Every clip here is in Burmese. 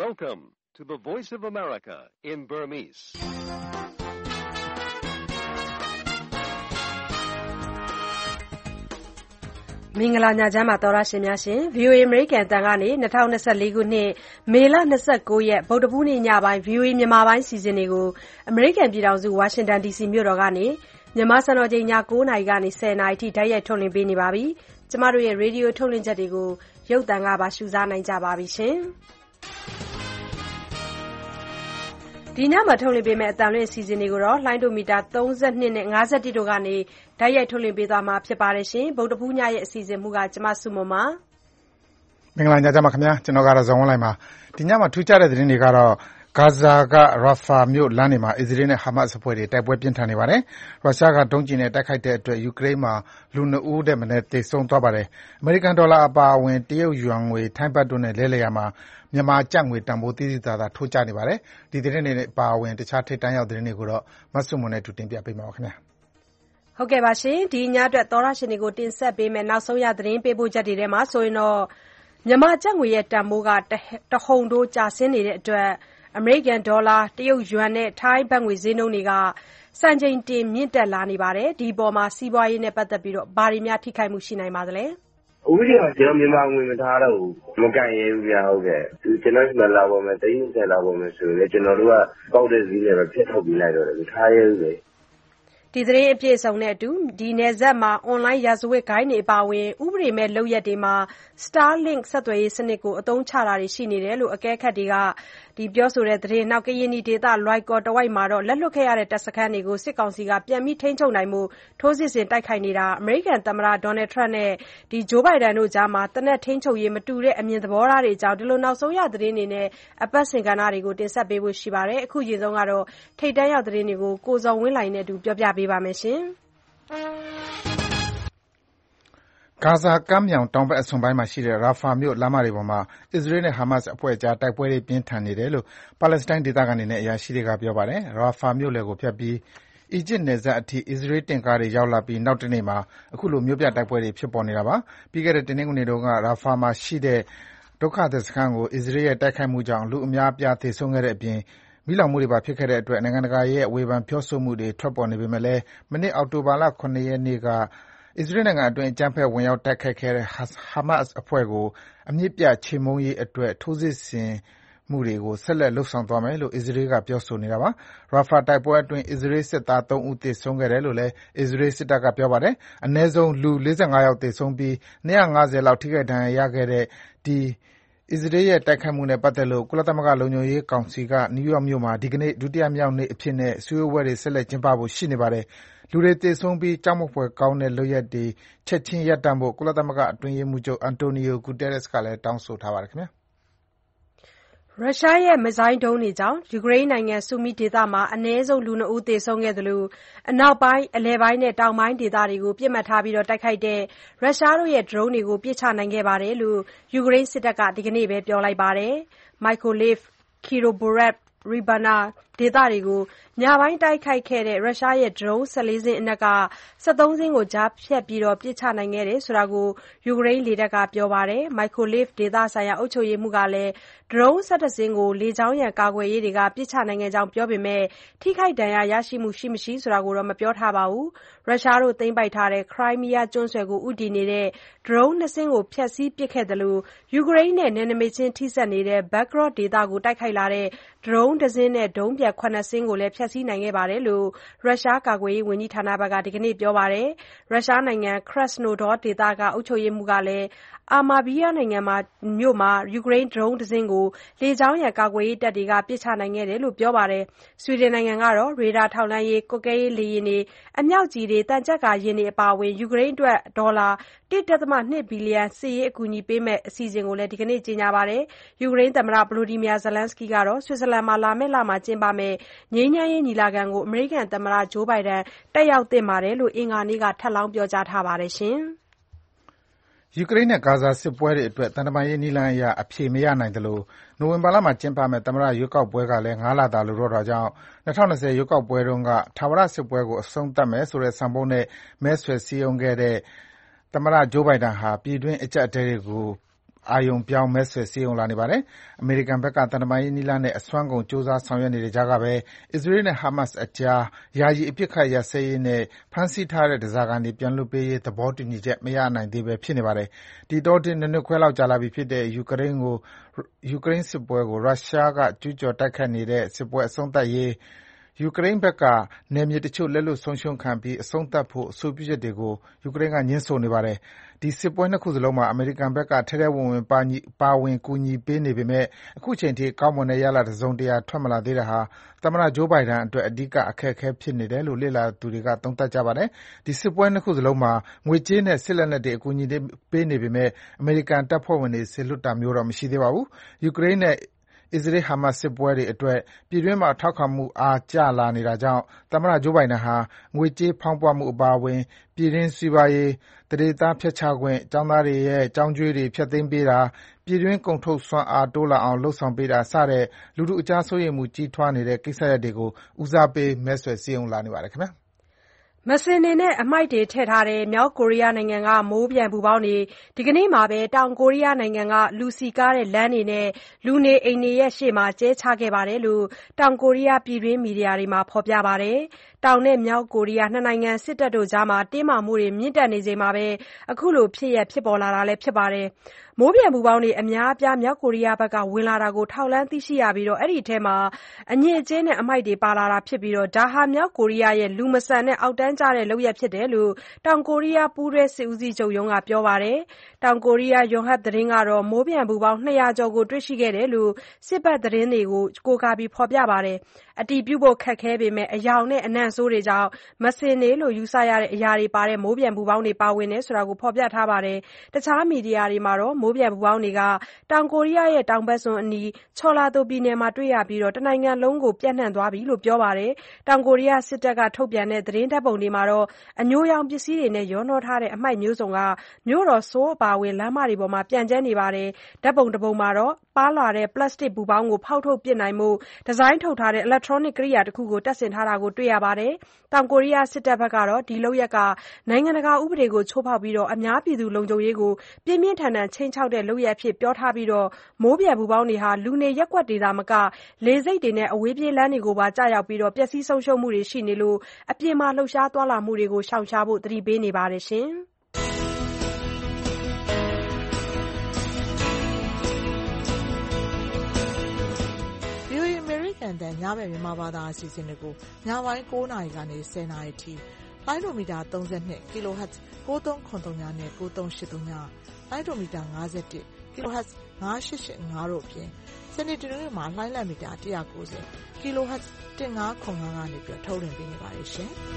Welcome to the Voice of America in Burmese. ။မင်္ဂလာညချမ်းပါသောရရှင်များရှင် VOA American အတန်ကနေ2024ခုနှစ်မေလ29ရက်ဗုဒ္ဓဘူးနေ့ညပိုင်း VOA မြန်မာပိုင်းစီစဉ်တွေကို American ပြည်ထောင်စု Washington DC မြို့တော်ကနေမြန်မာစံတော်ချိန်ည9:00နာရီကနေ10:00နာရီထိတိုက်ရိုက်ထုတ်လွှင့်ပေးနေပါပြီ။ကျမတို့ရဲ့ Radio ထုတ်လွှင့်ချက်တွေကိုရုပ်သံကပါရှုစားနိုင်ကြပါပြီရှင်။ဒီညမှာထုတ်လွှင့်ပေးမယ့်အတန်လွှင့်အစီအစဉ်တွေကိုတော့လှိုင်းဒိုမီတာ32နဲ့51တို့ကနေတိုက်ရိုက်ထုတ်လွှင့်ပေးသွားမှာဖြစ်ပါတယ်ရှင်။ဗုဒ္ဓဘူးညရဲ့အစီအစဉ်မူကကျမစုမပါမင်္ဂလာညချမ်းပါခင်ဗျာကျွန်တော်ကတော့ဇော်ဝင်းလိုက်ပါဒီညမှာထူးခြားတဲ့သတင်းတွေကတော့ဂါဇာကရာဖာမြို့လမ်းတွေမှာအစ္စရေးနဲ့ဟာမတ်စ်အဖွဲ့တွေတိုက်ပွဲပြင်းထန်နေပါတယ်။ရုရှားကဒုံးကျည်နဲ့တိုက်ခိုက်တဲ့အတွက်ယူကရိန်းမှာလူ2ဦးတဲ့မနဲ့သေဆုံးသွားပါတယ်။အမေရိကန်ဒေါ်လာအပါအဝင်တရုတ်ယွမ်ငွေထိုင်းဘတ်တို့နဲ့လဲလှယ်ရမှာမြန်မာကျပ်ငွေတန်ဖိုးသိသိသာသာထိုးကျနေပါတယ်။ဒီသတင်းတွေနဲ့အပါအဝင်တခြားထိပ်တန်းရောက်သတင်းတွေကိုတော့မဆုမွန်နဲ့တူတင်ပြပေးမှာပါခင်ဗျာ။ဟုတ်ကဲ့ပါရှင်ဒီညအတွက်သောရရှင်တွေကိုတင်ဆက်ပေးမယ်နောက်ဆုံးရသတင်းပေးပို့ချက်တွေထဲမှာဆိုရင်တော့မြန်မာကျပ်ငွေရဲ့တန်ဖိုးကတဟုန်တိုးကျဆင်းနေတဲ့အတွက်အမေရိကန်ဒေါ်လာတရုတ်ယွမ်နဲ့ထိုင်းဘတ်ငွေဈေးနှုန်းတွေကစံချိန်တင်မြင့်တက်လာနေပါတယ်ဒီအပေါ်မှာစီးပွားရေးနဲ့ပတ်သက်ပြီးတော့ဘာတွေများထိခိုက်မှုရှိနိုင်ပါသလဲဥပဒေကကျွန်တော်မြန်မာငွေမထားတော့ဘူးမကန်ရဘူးဗျာဟုတ်ကဲ့ကျွန်တော်ဒီမှာလာပေါ်မယ်30လာပေါ်မယ်ဆိုရင်ကျွန်တော်တို့ကပေါက်တဲ့ဈေးနဲ့ပဲဖျက်ထုတ်ပြီးလိုက်တော့တယ်မထားရဘူးလေဒီသတင်းအပြည့်အစုံနဲ့အတူဒီနယ်စပ်မှာအွန်လိုင်းရာဇဝတ်ဂိုဏ်းတွေအပါအဝင်ဥပဒေမဲ့လုပ်ရက်တွေမှာ Starlink ဆက်သွယ်ရေးစနစ်ကိုအသုံးချတာတွေရှိနေတယ်လို့အကဲခတ်တွေကပြောဆိုတဲ့သတင်းနောက်ကရင်နီဒေသလွိုင်ကော်တဝိုက်မှာတော့လက်လွတ်ခဲ့ရတဲ့တပ်စခန်းတွေကိုစစ်ကောင်စီကပြန်ပြီးထိန်းချုပ်နိုင်မှုထိုးစစ်ဆင်တိုက်ခိုက်နေတာအမေရိကန်သမ္မတဒေါ်နယ်ထရန့်နဲ့ဂျိုးဘိုင်ဒန်တို့ကြားမှာတနက်ထိန်းချုပ်ရေးမတူတဲ့အမြင်သဘောထားတွေအကြောင်းဒီလိုနောက်ဆုံးရသတင်းတွေနဲ့အပတ်စဉ်ကဏ္ဍတွေကိုတင်ဆက်ပေးဖို့ရှိပါတယ်အခုချိန်ဆုံးကတော့ထိပ်တန်းရောက်သတင်းတွေကိုကိုဇော်ဝင်းလိုင်နဲ့အတူပြောပြပေးပါမယ်ရှင်ဂါဇာကမ်းမြောင်တောင်ဘက်အစွန်ပိုင်းမှာရှိတဲ့ရာဖာမြို့လမ်းမတွေပေါ်မှာအစ္စရေးနဲ့ဟာမတ်စ်အဖွဲ့ကြားတိုက်ပွဲတွေပြင်းထန်နေတယ်လို့ပါလက်စတိုင်းဒေသခံတွေနဲ့အရာရှိတွေကပြောပါတယ်။ရာဖာမြို့လယ်ကိုဖြတ်ပြီးအီဂျစ်နယ်စပ်အထိအစ္စရေးတင့်ကားတွေရောက်လာပြီးနောက်တနေ့မှာအခုလိုမြို့ပြတိုက်ပွဲတွေဖြစ်ပေါ်နေတာပါ။ပြီးခဲ့တဲ့တနင်္ဂနွေတုန်းကရာဖာမှာရှိတဲ့ဒုက္ခသည်စခန်းကိုအစ္စရေးရဲ့တိုက်ခိုက်မှုကြောင့်လူအများအပြားသေဆုံးခဲ့တဲ့အပြင်မီးလောင်မှုတွေပါဖြစ်ခဲ့တဲ့အတွက်နိုင်ငံတကာရဲ့ဝေဖန်ပြောဆိုမှုတွေထွက်ပေါ်နေပေမဲ့လည်းမနေ့အောက်တိုဘာလ9ရက်နေ့ကအစ္စရေးနိုင်ငံအတွင်းအကြမ်းဖက်ဝင်ရောက်တိုက်ခိုက်ခဲ့တဲ့ဟာမတ်စ်အဖွဲ့ကိုအမြစ်ပြတ်ချေမှုန်းရေးအတွက်ထိုးစစ်ဆင်မှုတွေကိုဆက်လက်လုပ်ဆောင်သွားမယ်လို့အစ္စရေးကပြောဆိုနေတာပါ။ရာဖာတိုက်ပွဲအတွင်းအစ္စရေးစစ်သား3ဦးသေဆုံးခဲ့တယ်လို့လည်းအစ္စရေးစစ်တပ်ကပြောပါတယ်။အနည်းဆုံးလူ45ယောက်သေဆုံးပြီး250လောက်ထိခိုက်ဒဏ်ရာရခဲ့တဲ့ဒီအစ္စရေးရဲ့တိုက်ခိုက်မှုနဲ့ပတ်သက်လို့ကုလသမဂ္ဂလုံခြုံရေးကောင်စီကနယူးယောက်မြို့မှာဒီကနေ့ဒုတိယမြောက်နေ့အဖြစ်နဲ့ဆွေးနွေးပွဲတွေဆက်လက်ကျင်းပဖို့ရှိနေပါတယ်။လူတွေသေဆုံးပြီးကြောက်မက်ဖွယ်ကောင်းတဲ့လုပ်ရပ်တွေချက်ချင်းရပ်တန့်ဖို့ကုလသမဂ္ဂအတွင်းရေးမှူးချုပ်အန်တိုနီယိုဂူတာရက်စ်ကလည်းတောင်းဆိုထားပါတယ်ခင်ဗျာရုရှားရဲ့မစ်ဇိုင်းဒုံးတွေကြောင့်ယူကရိန်းနိုင်ငံဆူမီဒေသမှာအနည်းဆုံးလူ2ဦးသေဆုံးခဲ့သလိုအနောက်ပိုင်းအလယ်ပိုင်းနဲ့တောင်ပိုင်းဒေသတွေကိုပြစ်မှတ်ထားပြီးတိုက်ခိုက်တဲ့ရုရှားတို့ရဲ့ဒရုန်းတွေကိုပစ်ချနိုင်ခဲ့တယ်လို့ယူကရိန်းစစ်တပ်ကဒီကနေ့ပဲပြောလိုက်ပါတယ်။ Mykolaiv, Khyrovograd, Ribana ဒေသတွေကိုညပိုင်းတိုက်ခိုက်ခဲ့တဲ့ရုရှားရဲ့ဒရုန်း14စင်းအနက်က13စင်းကိုကြားဖြတ်ပြီးပစ်ချနိုင်ခဲ့တယ်ဆိုတာကိုယူကရိန်းလေတပ်ကပြောပါတယ်။ Mykolaiv ဒေသဆိုင်ရာအုပ်ချုပ်ရေးမှူးကလည်းဒရုန်း17စင်းကိုလေကြောင်းရန်ကာကွယ်ရေးတွေကပစ်ချနိုင်ခဲ့ကြောင်းပြောပေမဲ့ထိခိုက်ဒဏ်ရာရရှိမှုရှိမရှိဆိုတာကိုတော့မပြောထားပါဘူး။ရုရှားတို့သိမ်းပိုက်ထားတဲ့ Crimea ကျွန်းဆွယ်ကိုဦးတည်နေတဲ့ဒရုန်း2စင်းကိုဖျက်ဆီးပစ်ခဲ့သလိုယူကရိန်းနဲ့နယ်နိမိတ်ချင်းထိစပ်နေတဲ့ Belgorod ဒေသကိုတိုက်ခိုက်လာတဲ့ဒရုန်း1စင်းနဲ့ဒုံးပျံ7စင်းကိုလည်းဖျက်ဆီးနိုင်ခဲ့တယ်လို့ရုရှားကာကွယ်ရေးဝန်ကြီးဌာနကဒီကနေ့ပြောပါတယ်။ရုရှားနိုင်ငံ Krasnodar ဒေသကအုပ်ချုပ်ရေးမှူးကလည်းArmavir မြို့မှာယူကရိန်းဒရုန်း1စင်းကိုလေကြောင်းရန်ကာကွယ်ရေးတပ်တွေကပစ်ချနိုင်ခဲ့တယ်လို့ပြောပါတယ်။ဆွီဒင်နိုင်ငံကတော့ရေဒါထောက်လှမ်းရေးကွပ်ကဲရေးလေယာဉ်တွေအမြောက်ကျည်တွေသံချပ်ကာယာဉ်တွေအပါအဝင်ယူကရိန်းအတွက်ဒေါ်လာ 1.2 ဘီလီယံစစ်ရေးအကူအညီပေးမယ့်အစီအစဉ်ကိုလည်းဒီကနေ့ကြေညာပါတယ်။ယူကရိန်းသမ္မတ Volodymyr Zelenskyy ကတော့ဆွစ်ဇာလန်မှာလာမယ့်လမှာကျင်းပမယ့်ငြိမ်းချမ်းရေးညီလာခံကိုအမေရိကန်သမ္မတဂျိုးဘိုင်ဒန်တက်ရောက်သင့်တယ်လို့အင်္ဂါနေ့ကထပ်လောင်းပြောကြားထားပါတယ်။ယူကရိန်းနဲ့ဂါဇာစစ်ပွဲတွေအတွက်သံတမန်ရေးနည်းလမ်းအရအဖြေမရနိုင်သလိုနိုဝင်ဘာလမှာကျင်းပမယ့်သမ္မတရွေးကောက်ပွဲကလည်း5လသာလိုတော့တာကြောင့်2020ရွေးကောက်ပွဲတုန်းကထာဝရစစ်ပွဲကိုအဆုံးသတ်မယ်ဆိုတဲ့ဆောင်ပုဒ်နဲ့မဲဆွယ်စည်းရုံးခဲ့တဲ့သမ္မတဂျိုးဘိုင်ဒန်ဟာပြည်တွင်းအကျပ်အတည်းတွေကိုအာရုံပြောင်းမဲဆွယ်စည်းရုံးလာနေပါတယ်။ အမေရိကန်ဘက်ကသံတမန်ရေးနည်းလမ်းနဲ့အစွမ်းကုန်ကြိုးစားဆောင်ရွက်နေတဲ့ကြားကပဲအစ္စရေးနဲ့ဟာမတ်စ်အကြားယာယီအပစ်အခတ်ရပ်စဲရေးနဲ့ဖမ်းဆီးထားတဲ့ဓားစာခံတွေပြန်လွှတ်ပေးရေးသဘောတူညီချက်မရနိုင်သေးဘဲဖြစ်နေပါတယ်။ဒီအတောအတွင်း 2 နှစ်ခွဲလောက်ကြာလာပြီဖြစ်တဲ့ယူကရိန်းစစ်ပွဲကိုရုရှားကကျူးကျော်တိုက်ခိုက်နေတဲ့စစ်ပွဲအဆုံးသတ်ရေးယူကရိန်းဘက်ကနယ်မြေတချို့လက်လွတ်ဆုံးရှုံးခံပြီးအဆုံးသတ်ဖို့အဆိုပြုချက်တွေကိုယူကရိန်းကငြင်းဆိုနေပါတယ်။ဒီစစ်ပွဲနှစ်ခုစလုံးမှာအမေရိကန်ဘက်ကထဲထဲဝင်ဝင်ပါဝင်ကူညီပေးနေပေမယ့်အခုချိန်ထိကောင်းမွန်တဲ့ရလဒ်တစုံတရာထွက်မလာသေးတာဟာသမ္မတဂျိုးဘိုင်ဒန်အတွက်အဓိကအခက်အခဲဖြစ်နေတယ်လို့လေ့လာသူတွေကသုံးသပ်ကြပါတယ်။ဒီစစ်ပွဲနှစ်ခုစလုံးမှာငွေကြေးနဲ့စစ်လက်နက်တွေအကူအညီပေးနေပေမယ့်အမေရိကန်တပ်ဖွဲ့ဝင်တွေစေလွှတ်တာမျိုးတော့မရှိသေးပါဘူး။ယူကရိန်းနဲ့အစ္စရေး-ဟာမတ်စ်စစ်ပွဲတွေအတွက်ပြည်တွင်းမှာထောက်ခံမှုအားကျလာနေတာကြောင့်သမ္မတဂျိုးဘိုင်ဒန်ဟာငွေကြေးဖောင်းပွမှုအပါအဝင်ပြည်တွင်းစီးပွားရေး၊သန္ဓေသားဖျက်ချခွင့်၊ကျောင်းသားတွေရဲ့ကျောင်းကြွေးတွေဖျက်သိမ်းပေးတာ၊ပြည်တွင်းကုန်ထုတ်စွမ်းအားတိုးလာအောင်လုပ်ဆောင်ပေးတာစတဲ့လူထုအကြားစိုးရိမ်မှုကြီးထွားနေတဲ့ကိစ္စရပ်တွေကိုဦးစားပေးမဲဆွယ်စည်းရုံးလာနေပါတယ်ခင်ဗျာ။မစင်တွေနဲ့အမှိုက်တွေထည့်ထားတဲ့မြောက်ကိုရီးယားနိုင်ငံကမိုးပျံပူပေါင်းတွေဒီကနေ့မှာပဲတောင်ကိုရီးယားနိုင်ငံကလူစည်ကားတဲ့လမ်းတွေနဲ့လူနေအိမ်တွေရှေ့မှာကျဲချခဲ့တယ်လို့တောင်ကိုရီးယားပြည်တွင်းမီဒီယာတွေမှာဖော်ပြပါတယ်။တောင်နဲ့မြောက်ကိုရီးယားနှစ်နိုင်ငံစစ်တပ်တို့ကြားတင်းမာမှုတွေမြင့်တက်နေချိန်မှာအခုလိုဖြစ်ရပ်ဖြစ်ပေါ်လာတာလည်းဖြစ်ပါတယ်။မိုးပျံပူပေါင်းတွေအများအပြားမြောက်ကိုရီးယားဘက်ကဝင်လာတာကိုထောက်လှမ်းသိရှိရပြီးအဲဒီထဲမှာအညစ်အကြေးနဲ့အမှိုက်တွေပါလာတာဖြစ်ပြီးဒါဟာမြောက်ကိုရီးယားရဲ့လူမဆန်တဲ့အောက်တန်းကျတဲ့လုပ်ရပ်ဖြစ်တယ်လို့တောင်ကိုရီးယားပူးတွဲစစ်ဦးစီးချုပ်ရုံးကပြောပါတယ်။တောင်ကိုရီးယားယွန်ဟပ်သတင်းကတော့မိုးပျံပူပေါင်း200ကျော်ကိုတွေ့ရှိခဲ့တယ်လို့စစ်ဘက်သတင်းတွေကိုကိုးကားပြီးဖော်ပြပါတယ်။အတည်ပြုဖို့ခက်ခဲပေမယ့်အယောင်နဲ့အနံ့ဆိုးတွေကြောင့်မစင်တွေလို့ယူဆရတဲ့အရာတွေပါတဲ့မိုးပျံပူပေါင်းတွေပါဝင်တယ်ဆိုတာကိုဖော်ပြထားပါတယ်။တခြားမီဒီယာတွေမှာတော့မိုးပျံပူပေါင်းတွေကတောင်ကိုရီးယားရဲ့တောင်ဘက်စွန်းအနီးချော်လာတိုပြည်နယ်မှာတွေ့ရပြီးတနိုင်ငံလုံးကိုပြန့်နှံ့သွားပြီလို့ပြောပါတယ်။တောင်ကိုရီးယားစစ်တပ်ကထုတ်ပြန်တဲ့သတင်းဓာတ်ပုံတွေမှာတော့အညိုရောင်ပစ္စည်းတွေနဲ့ရောနှောထားတဲ့အမှိုက်မျိုးစုံမြို့တော်ဆိုးလ်အပါအဝင်လမ်းမတွေပေါ်မှာပြန့်ကျဲနေပါတယ်။ဓာတ်ပုံတစ်ပုံမှာတော့ပါလာတဲ့ပလတ်စတစ်ပူပေါင်းကိုဖောက်ထုတ်ပစ်နိုင်ဖို့ဒီဇိုင်းထုတ်ထားတဲ့ electronic ကိရိယာတစ်ခုကိုတပ်ဆင်ထားတာကိုတွေ့ရပါတယ်။တောင်ကိုရီးယားစစ်တပ်ဘက်ကတော့ဒီလုပ်ရပ်ကနိုင်ငံတကာဥပဒေကိုချိုးဖောက်ပြီးအများပြည်သူလုံခြုံရေးကိုပြင်းပြင်းထန်ထန်ခြိမ်းခြောက်တဲ့လုပ်ရပ်အဖြစ်ပြောထားပြီးမိုးပျံပူပေါင်းတွေဟာလူနေရပ်ကွက်တွေသာမကလေဆိပ်တွေနဲ့အဝေးပြေးလမ်းတွေကိုပါကျရောက်ပြီးပျက်စီးဆုံးရှုံးမှုတွေရှိနေလို့အပြင်မှာလှုပ်ရှားသွားလာမှုတွေကိုရှောင်ရှားဖို့သတိပေးနေပါတယ်။ VOA အမေရိကန်တန်ညဘက်မြန်မာဘာသာအစီအစဉ်တွေကိုညပိုင်း9နာရီကနေ10နာရီထိလိုင်းဒိုမီတာ32 kHz 9393နဲ့9383ညလိုင်းဒိုမီတာ51 kHz 9885တို့အပြင်စနေတနင်္ဂနွေမှာလှိုင်းလံမီတာ190 kHz 1505ကနေထုတ်လွှင့်ပေးနေပါတယ်ရှင်။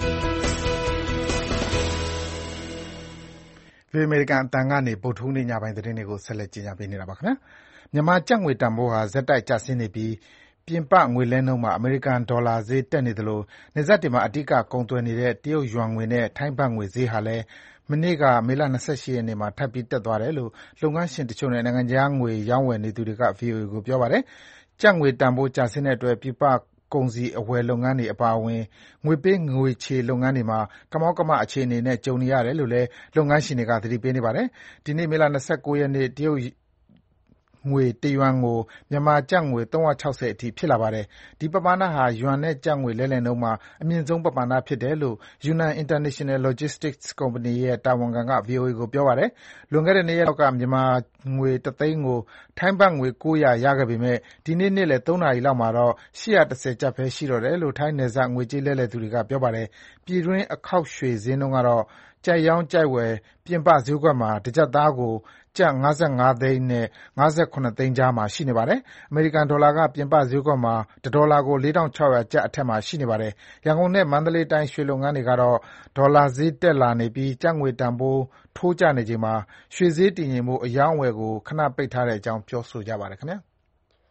VOA အမေရိကန်အတန်ကနေဗုဒ္ဓဟူးနေ့ညပိုင်းသတင်းတွေကိုဆက်လက်ကြီးညာပေးနေတာပါခင်ဗျာ။မြန်မာကျပ်ငွေတန်ဖိုးဟာဆက်တိုက်ကျဆင်းနေပြီးပြင်ပငွေလဲနှုန်းမှာအမေရိကန်ဒေါ်လာဈေးတက်နေသလိုနယ်စပ်တွေမှာအဓိကကုန်သွယ်နေတဲ့တရုတ်ယွမ်ငွေနဲ့ထိုင်းဘတ်ငွေဈေးဟာလည်းမနေ့ကမေလ28ရက်နေ့မှာထပ်ပြီးတက်သွားတယ်လို့လုပ်ငန်းရှင်တချို့နဲ့နိုင်ငံခြားငွေရောင်းဝယ်နေသူတွေက VOA ကိုပြောပါတယ်။ကျပ်ငွေတန်ဖိုးကျဆင်းတဲ့အတွက်ပြည်ပကုန်စည်အဝယ်လုပ်ငန်းတွေအပါအဝင်ငွေပေးငွေချေလုပ်ငန်းတွေမှာကမောက်ကမအခြေအနေနဲ့ကြုံနေရတယ်လို့လည်းလုပ်ငန်းရှင်တွေကသတိပေးနေပါတယ်။ဒီနေ့မေလ29ရက်နေ့တရုတ်ငွေ1ယွမ်ကိုမြန်မာကျပ်ငွေ360အထိဖြစ်လာပါတယ်။ဒီပမာဏဟာယွမ်နဲ့ကျပ်ငွေလဲလှယ်နှုန်းမှာအမြင့်ဆုံးပမာဏဖြစ်တယ်လို့ Yunnan International Logistics Company ရဲ့တာဝန်ခံက VOA ကိုပြောပါတယ်။လွန်ခဲ့တဲ့2ရက်လောက်ကမြန်မာငွေ1သိန်းကိုထိုင်းဘတ်ငွေ900ရခဲ့ပေမယ့်ဒီနေ့နေ့လယ်3နာရီလောက်မှာတော့810ကျပ်ပဲရှိတော့တယ်လို့ထိုင်းနယ်စပ်ငွေကြေးလဲလှယ်သူတွေကပြောပါတယ်။ပြည်တွင်းအခေါက်ရွှေဈေးနှုန်းကတော့ကြိုက်ရောင်းကြိုက်ဝယ်ပြင်ပဈေးကွက်မှာတစ်ကျပ်သားကိုကျပ်55သိန်းနဲ့58သိန်းကြားမှာရှိနေပါတယ်။အမေရိကန်ဒေါ်လာကပြင်ပဈေးကွက်မှာ1ဒေါ်လာကို4600ကျပ်အထက်မှာရှိနေပါတယ်။ရန်ကုန်နဲ့မန္တလေးတိုင်းရွှေလုပ်ငန်းတွေကတော့ဒေါ်လာဈေးတက်လာနေပြီးကျပ်ငွေတန်ဖိုးထိုးကျနေချိန်မှာရွှေဈေးတည်ငြိမ်ဖို့အရောင်းအဝယ်ကိုခဏပိတ်ထားတဲ့အကြောင်းပြောဆိုကြပါတယ်ခင်ဗျာ။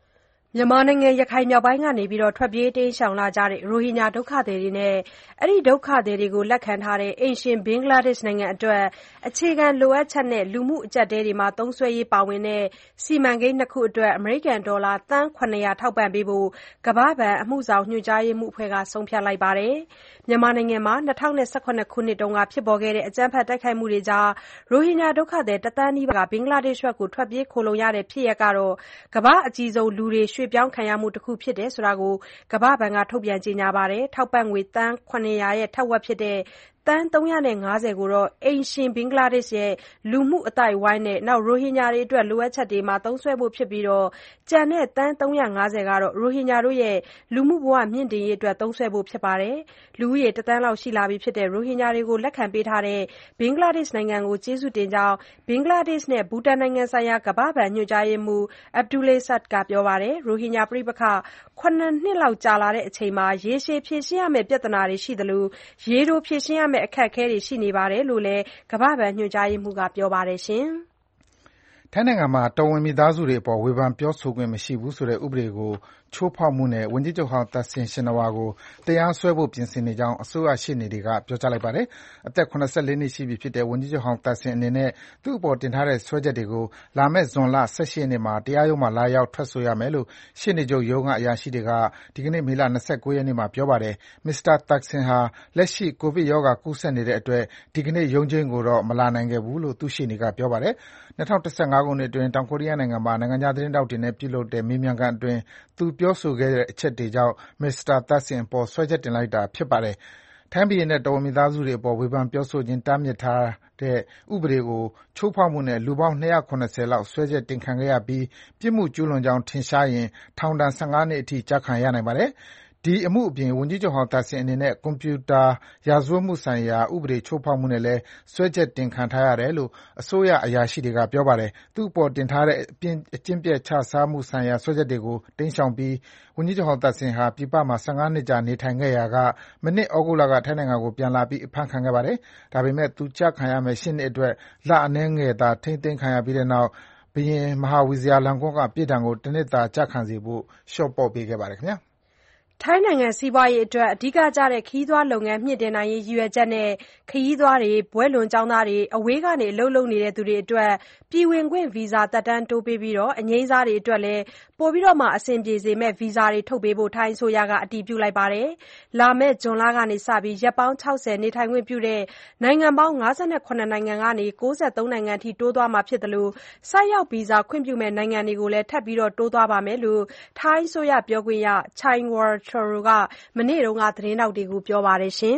မြန်မာနိုင်ငံရခိုင်မြောက်ပိုင်းကနေထွက်ပြေးတိမ်းရှောင်လာကြတဲ့ရိုဟင်ဂျာဒုက္ခသည်တွေနဲ့အဲဒီဒုက္ခသည်တွေကိုလက်ခံထားတဲ့အိမ်ရှင်ဘင်္ဂလားဒေ့ရှ်နိုင်ငံအတွက်အခြေခံလိုအပ်ချက်နဲ့လူမှုအကျပ်အတည်းတွေမှာသုံးစွဲရေးပါဝင်တဲ့စီမံကိန်း 2 ခုအတွက်အမေရိကန်ဒေါ်လာသန်း 700 ထောက်ပံ့ပေးဖို့ကမ္ဘာ့ဘဏ်အမှုဆောင်ညွှန်ကြားရေးမှူးအဖွဲ့ကဆုံးဖြတ်လိုက်ပါတယ်။ မြန်မာနိုင်ငံမှာ 2017 ခုနှစ်ကဖြစ်ပေါ်ခဲ့တဲ့အကြမ်းဖက်တိုက်ခိုက်မှုတွေကြောင့်ရိုဟင်ဂျာဒုက္ခသည် 1 သန်းနီးပါးဘင်္ဂလားဒေ့ရှ်ဘက်ထွက်ပြေးခိုလှုံရတဲ့ဖြစ်ရပ်ဟာကမ္ဘာ့အကြီးဆုံးလူတွေရွှေ့ပြောင်းခံရမှုတခုဖြစ်တယ်လို့ကမ္ဘာ့ဘဏ်ကထုတ်ပြန်ကြေညာပါတယ်။ ထောက်ပံ့ငွေသန်း 700 ရဲ့ထက်ဝက်ဖြစ်တဲ့သန်း 350 ကိုအိမ်ရှင်ဘင်္ဂလားဒေ့ရှ်ရဲ့လူမှုအသိုက်အဝိုင်းနဲ့ရိုဟင်ဂျာတွေအတွက်လိုအပ်ချက်တွေမှာသုံးစွဲဖို့ဖြစ်ပြီးကျန်တဲ့သန်း 350 ကတော့ရိုဟင်ဂျာတို့ရဲ့လူမှုဘဝမြှင့်တင်ရေးအတွက်သုံးစွဲဖို့ဖြစ်ပါတယ်။ လူဦးရေ 1 သန်းလောက်ရှိလာပြီဖြစ်တဲ့ရိုဟင်ဂျာတွေကိုလက်ခံပေးထားတဲ့ဘင်္ဂလားဒေ့ရှ်နိုင်ငံကိုကျေးဇူးတင်ကြောင်းဘင်္ဂလားဒေ့ရှ်နဲ့ဘူတန်နိုင်ငံဆိုင်ရာကမ္ဘာ့ဘဏ်ညွှန်ကြားရေးမှူး Abulay Saad ကပြောပါတယ်။ ရိုဟင်ဂျာပဋိပက္ခ 7 နှစ်လောက်ကြာလာချိန်မှာရေရှည်ဖြေရှင်းရမယ့်ပြဿနာတွေရှိသလိုရေတိုဖြေရှင်းရမယ့်အခက်အခဲတွေရှိနေတယ်လို့လည်းကမ္ဘာ့ဘဏ်ညွှန်ကြားရေးမှူးကပြောပါတယ်။ထိုင်းနိုင်ငံမှာတော်ဝင်မိသားစုတွေအပေါ်ဝေဖန်ပြောဆိုခွင့်မရှိဘူးဆိုတဲ့ဥပဒေကိုချိုးဖောက်မှုနဲ့ဝန်ကြီးချုပ်ဟောင်းသက်ဆင်ရှင်နာဝါကိုတရားစွဲဖို့ပြင်ဆင်နေကြောင်းအစိုးရရှေ့နေတွေကပြောကြားလိုက်ပါတယ်။ အသက် ၇၄ နှစ်ရှိပြီဖြစ်တဲ့ဝန်ကြီးချုပ်ဟောင်းသက်ဆင်အနေနဲ့သူ့အပေါ်တင်ထားတဲ့စွဲချက်တွေကိုလာမယ့်ဇွန်လ ၁၈ ရက်နေ့မှာတရားရုံးမှာလာရောက်ထွက်ဆိုရမယ်လို့ရှေ့နေချုပ်ရုံးကအရာရှိတွေက ဒီကနေ့ မေလ ၂၉ ရက်နေ့မှာပြောပါတယ်။ မစ္စတာသက်ဆင်ဟာလက်ရှိကိုဗစ်ရောဂါကူးစက်နေတဲ့အတွက်ဒီကနေ့ရုံးချိန်းကိုတော့မလာနိုင်ခဲ့ဘူးလို့သူ့ရှေ့နေကပြောပါတယ်။ ၂၀၁၅ ခုနှစ်အတွင်းတောင်ကိုရီးယားနိုင်ငံမှာနိုင်ငံခြားသတင်းထောက်တွေနဲ့ပြုလုပ်တဲ့မေးမြန်းခန်းအတွင်းသူပြောဆိုခဲ့တဲ့အချက်တွေကြောင့်မစ္စတာသက်ဆင်အပေါ်စွဲချက်တင်လိုက်တာဖြစ်ပါတယ်။ ထိုင်းဘုရင်နဲ့တော်ဝင်မိသားစုတွေအပေါ်ဝေဖန်ပြောဆိုခြင်းတားမြစ်ထားတဲ့ဥပဒေကိုချိုးဖောက်မှုနဲ့လူပေါင်း ၂၇၀ လောက်စွဲချက်တင်ခံခဲ့ရပြီးပြစ်မှုကျူးလွန်ကြောင်းထင်ရှားရင်ထောင်ဒဏ် ၁၅ နှစ်အထိကျခံရနိုင်ပါတယ်။ ဒီအမှုအပြင်ဝန်ကြီးချုပ်ဟောင်းသက်ဆင်အနေနဲ့ကွန်ပြူတာရာဇဝတ်မှုဆိုင်ရာဥပဒေချိုးဖောက်မှုနဲ့လည်းစွဲချက်တင်ခံထားရတယ်လို့အစိုးရအရာရှိတွေကပြောပါတယ်။ သူ့အပေါ်တင်ထားတဲ့အကျင့်ပျက်ခြစားမှုဆိုင်ရာစွဲချက်တွေကိုတိမ်းရှောင်ပြီးဝန်ကြီးချုပ်ဟောင်းသက်ဆင်ဟာပြည်ပမှာ ၁၅ နှစ်ကြာနေထိုင်ခဲ့ရာကမနှစ်သြဂုတ်လကထိုင်းနိုင်ငံကိုပြန်လာပြီးအဖမ်းခံခဲ့ပါတယ်။ ဒါပေမဲ့သူကျခံရမယ့် ၈ နှစ်အတွက်လအနည်းငယ်သာထိန်းသိမ်းခံရပြီးနောက် ဘုရင် Maha Vajiralongkorn က ပြစ်ဒဏ်ကို တနှစ်သာကျခံစေဖို့လျှော့ပေါ့ပေးခဲ့ပါတယ်။ထိုင်းနိုင်ငံစီးပွားရေးအတွက်အဓိကကျတဲ့ခရီးသွားလုပ်ငန်းမြှင့်တင်နိုင်ရေးရည်ရွယ်ချက်နဲ့ခရီးသွားတွေ၊ဘွဲ့လွန်ကျောင်းသားတွေ၊အဝေးကနေအလုပ်လုပ်နေသူတွေအတွက်ပြည်ဝင်ခွင့်ဗီဇာသက်တမ်းတိုးပေးပြီးအငြိမ်းစားတွေအတွက်လည်းပိုမိုအဆင်ပြေစေမယ့်ဗီဇာတွေထုတ်ပေးဖို့ထိုင်းအစိုးရကအတည်ပြုလိုက်ပါတယ်။ လာမယ့်ဇွန်လကစပြီးရက်ပေါင်း 60 နေထိုင်ခွင့်ပြုတဲ့နိုင်ငံပေါင်း 57 နိုင်ငံကနေ 93 နိုင်ငံအထိတိုးသွားမှာဖြစ်သလိုဆိုက်ရောက်ဗီဇာခွင့်ပြုမယ့်နိုင်ငံတွေကိုလည်းထပ်မံတိုးသွားပါမယ်လို့ထိုင်းအစိုးရပြောခွင့်ရ Chaiwal Chorol ကမနေ့ကသတင်းထောက်တွေကိုပြောပါတယ်။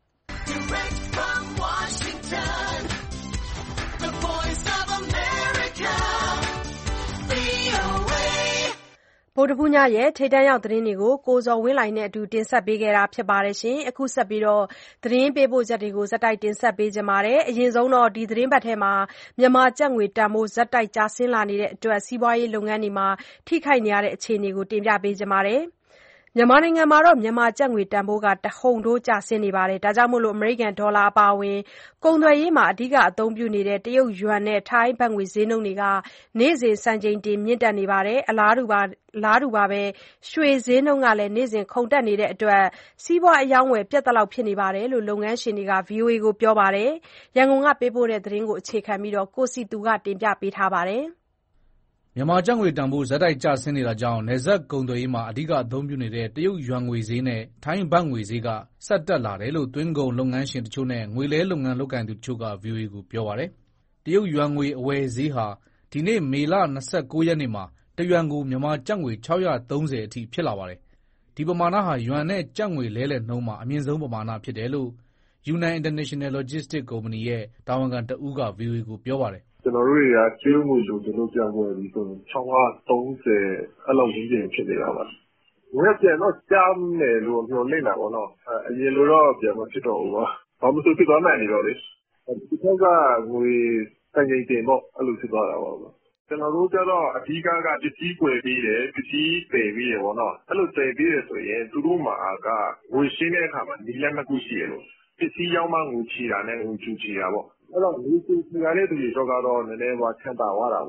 ဗုဒ္ဓဟူးညရဲ့ထိပ်တန်းရောက်သတင်းတွေကိုကိုဇော်ဝင်းလှိုင်နဲ့အတူတင်ဆက်ပေးခဲ့တာပါ။ အခုဆက်ပြီးသတင်းပေးပို့ချက်တွေကိုတင်ဆက်ပေးပါမယ်။ အရင်ဆုံးဒီသတင်းပတ်ထဲမြန်မာကျပ်ငွေတန်ဖိုးဆက်တိုက်ကျဆင်းလာနေတဲ့အတွက်စီးပွားရေးလုပ်ငန်းတွေမှာထိခိုက်နေရတဲ့အခြေအနေကိုတင်ပြပေးပါမယ်။ မြန်မာနိုင်ငံမှာမြန်မာကျပ်ငွေတန်ဖိုးတဟုန်ထိုးကျဆင်းနေတာကြောင့်အမေရိကန်ဒေါ်လာအပါအဝင်ကုန်သွယ်ရေးမှာအဓိကအသုံးပြုနေတဲ့တရုတ်ယွမ်နဲ့ထိုင်းဘတ်ငွေဈေးနှုန်းတွေနေ့စဉ်စံချိန်တင်မြင့်တက်နေပါတယ်။ အလားတူရွှေဈေးနှုန်းကလည်းနေ့စဉ်ခုန်တက်နေတဲ့အတွက်စီးပွားအရောင်းအဝယ်ပြတ်သလောက်ဖြစ်နေတယ်လို့လုပ်ငန်းရှင်တွေက VOA ကိုပြောပါတယ်။ ရန်ကုန်ကပေးပို့တဲ့သတင်းကိုအခြေခံပြီးကိုစည်သူကတင်ပြထားပါတယ်။မြန်မာကျပ်ငွေတန်ဖိုးဆက်တိုက်ကျဆင်းနေတာကြောင့်နယ်စပ်ကုန်သွယ်ရေးမှာအဓိကအသုံးပြုနေတဲ့တရုတ်ယွမ်ငွေဈေးနဲ့ထိုင်းဘတ်ငွေဈေးကဆက်တက်လာတယ်လို့သွင်းကုန်လုပ်ငန်းရှင်တချို့နဲ့ငွေလဲလုပ်ငန်းလုပ်ကိုင်သူတချို့က VOA ကိုပြောပါတယ်။ တရုတ်ယွမ်ငွေအဝယ်ဈေးဟာဒီနေ့မေလ ၂၉ ရက်နေ့မှာတယွမ်ကိုမြန်မာကျပ်ငွေ ၆၃၀ အထိဖြစ်လာပါတယ်။ ဒီပမာဏဟာယွမ်နဲ့ကျပ်ငွေလဲလှယ်နှုန်းမှာအမြင့်ဆုံးပမာဏဖြစ်တယ်လို့ ယူနန် International Logistics ကုမ္ပဏီရဲ့တာဝန်ခံတဦးက VOA ကိုပြောပါတယ်။ "ကျွန်တော်တို့တွေကတရုတ်ငွေလိုပြန်ဝယ်ပြီဆိုရင်630အဲ့လောက်ဝန်းကျင်ဖြစ်နေတာပါ။ငွေကပြန်တော့ကျမယ်လို့မျှော်လင့်တာပေါ့နော်။အရင်လိုတော့ပြန်မဖြစ်တော့ဘူးပေါ့။ဘာမဆိုဖြစ်သွားနိုင်တယ်ပေါ့လေ။ဒီဘက်ကငွေစံချိန်တင်ပေါ့အဲ့လိုဖြစ်သွားတာပေါ့။ကျွန်တော်တို့ကျတော့အဓိကပစ္စည်းဝယ်ပေးတယ်ပစ္စည်းသယ်ပေးတယ်ပေါ့နော်။အဲ့လိုသယ်ပေးတယ်ဆိုရင်သူတို့မှာကငွေရှင်းတဲ့အခါမှာနည်းလမ်းနှစ်ခုရှိတယ်လို့ပစ္စည်းရောက်မှငွေချေတာနဲ့ငွေကြူချေတာပေါ့။အဲ့တော့ငွေကြူချေရတဲ့သူတွေအတွက်ကတော့နည်းနည်းချမ်းသာသွားတာပေါ့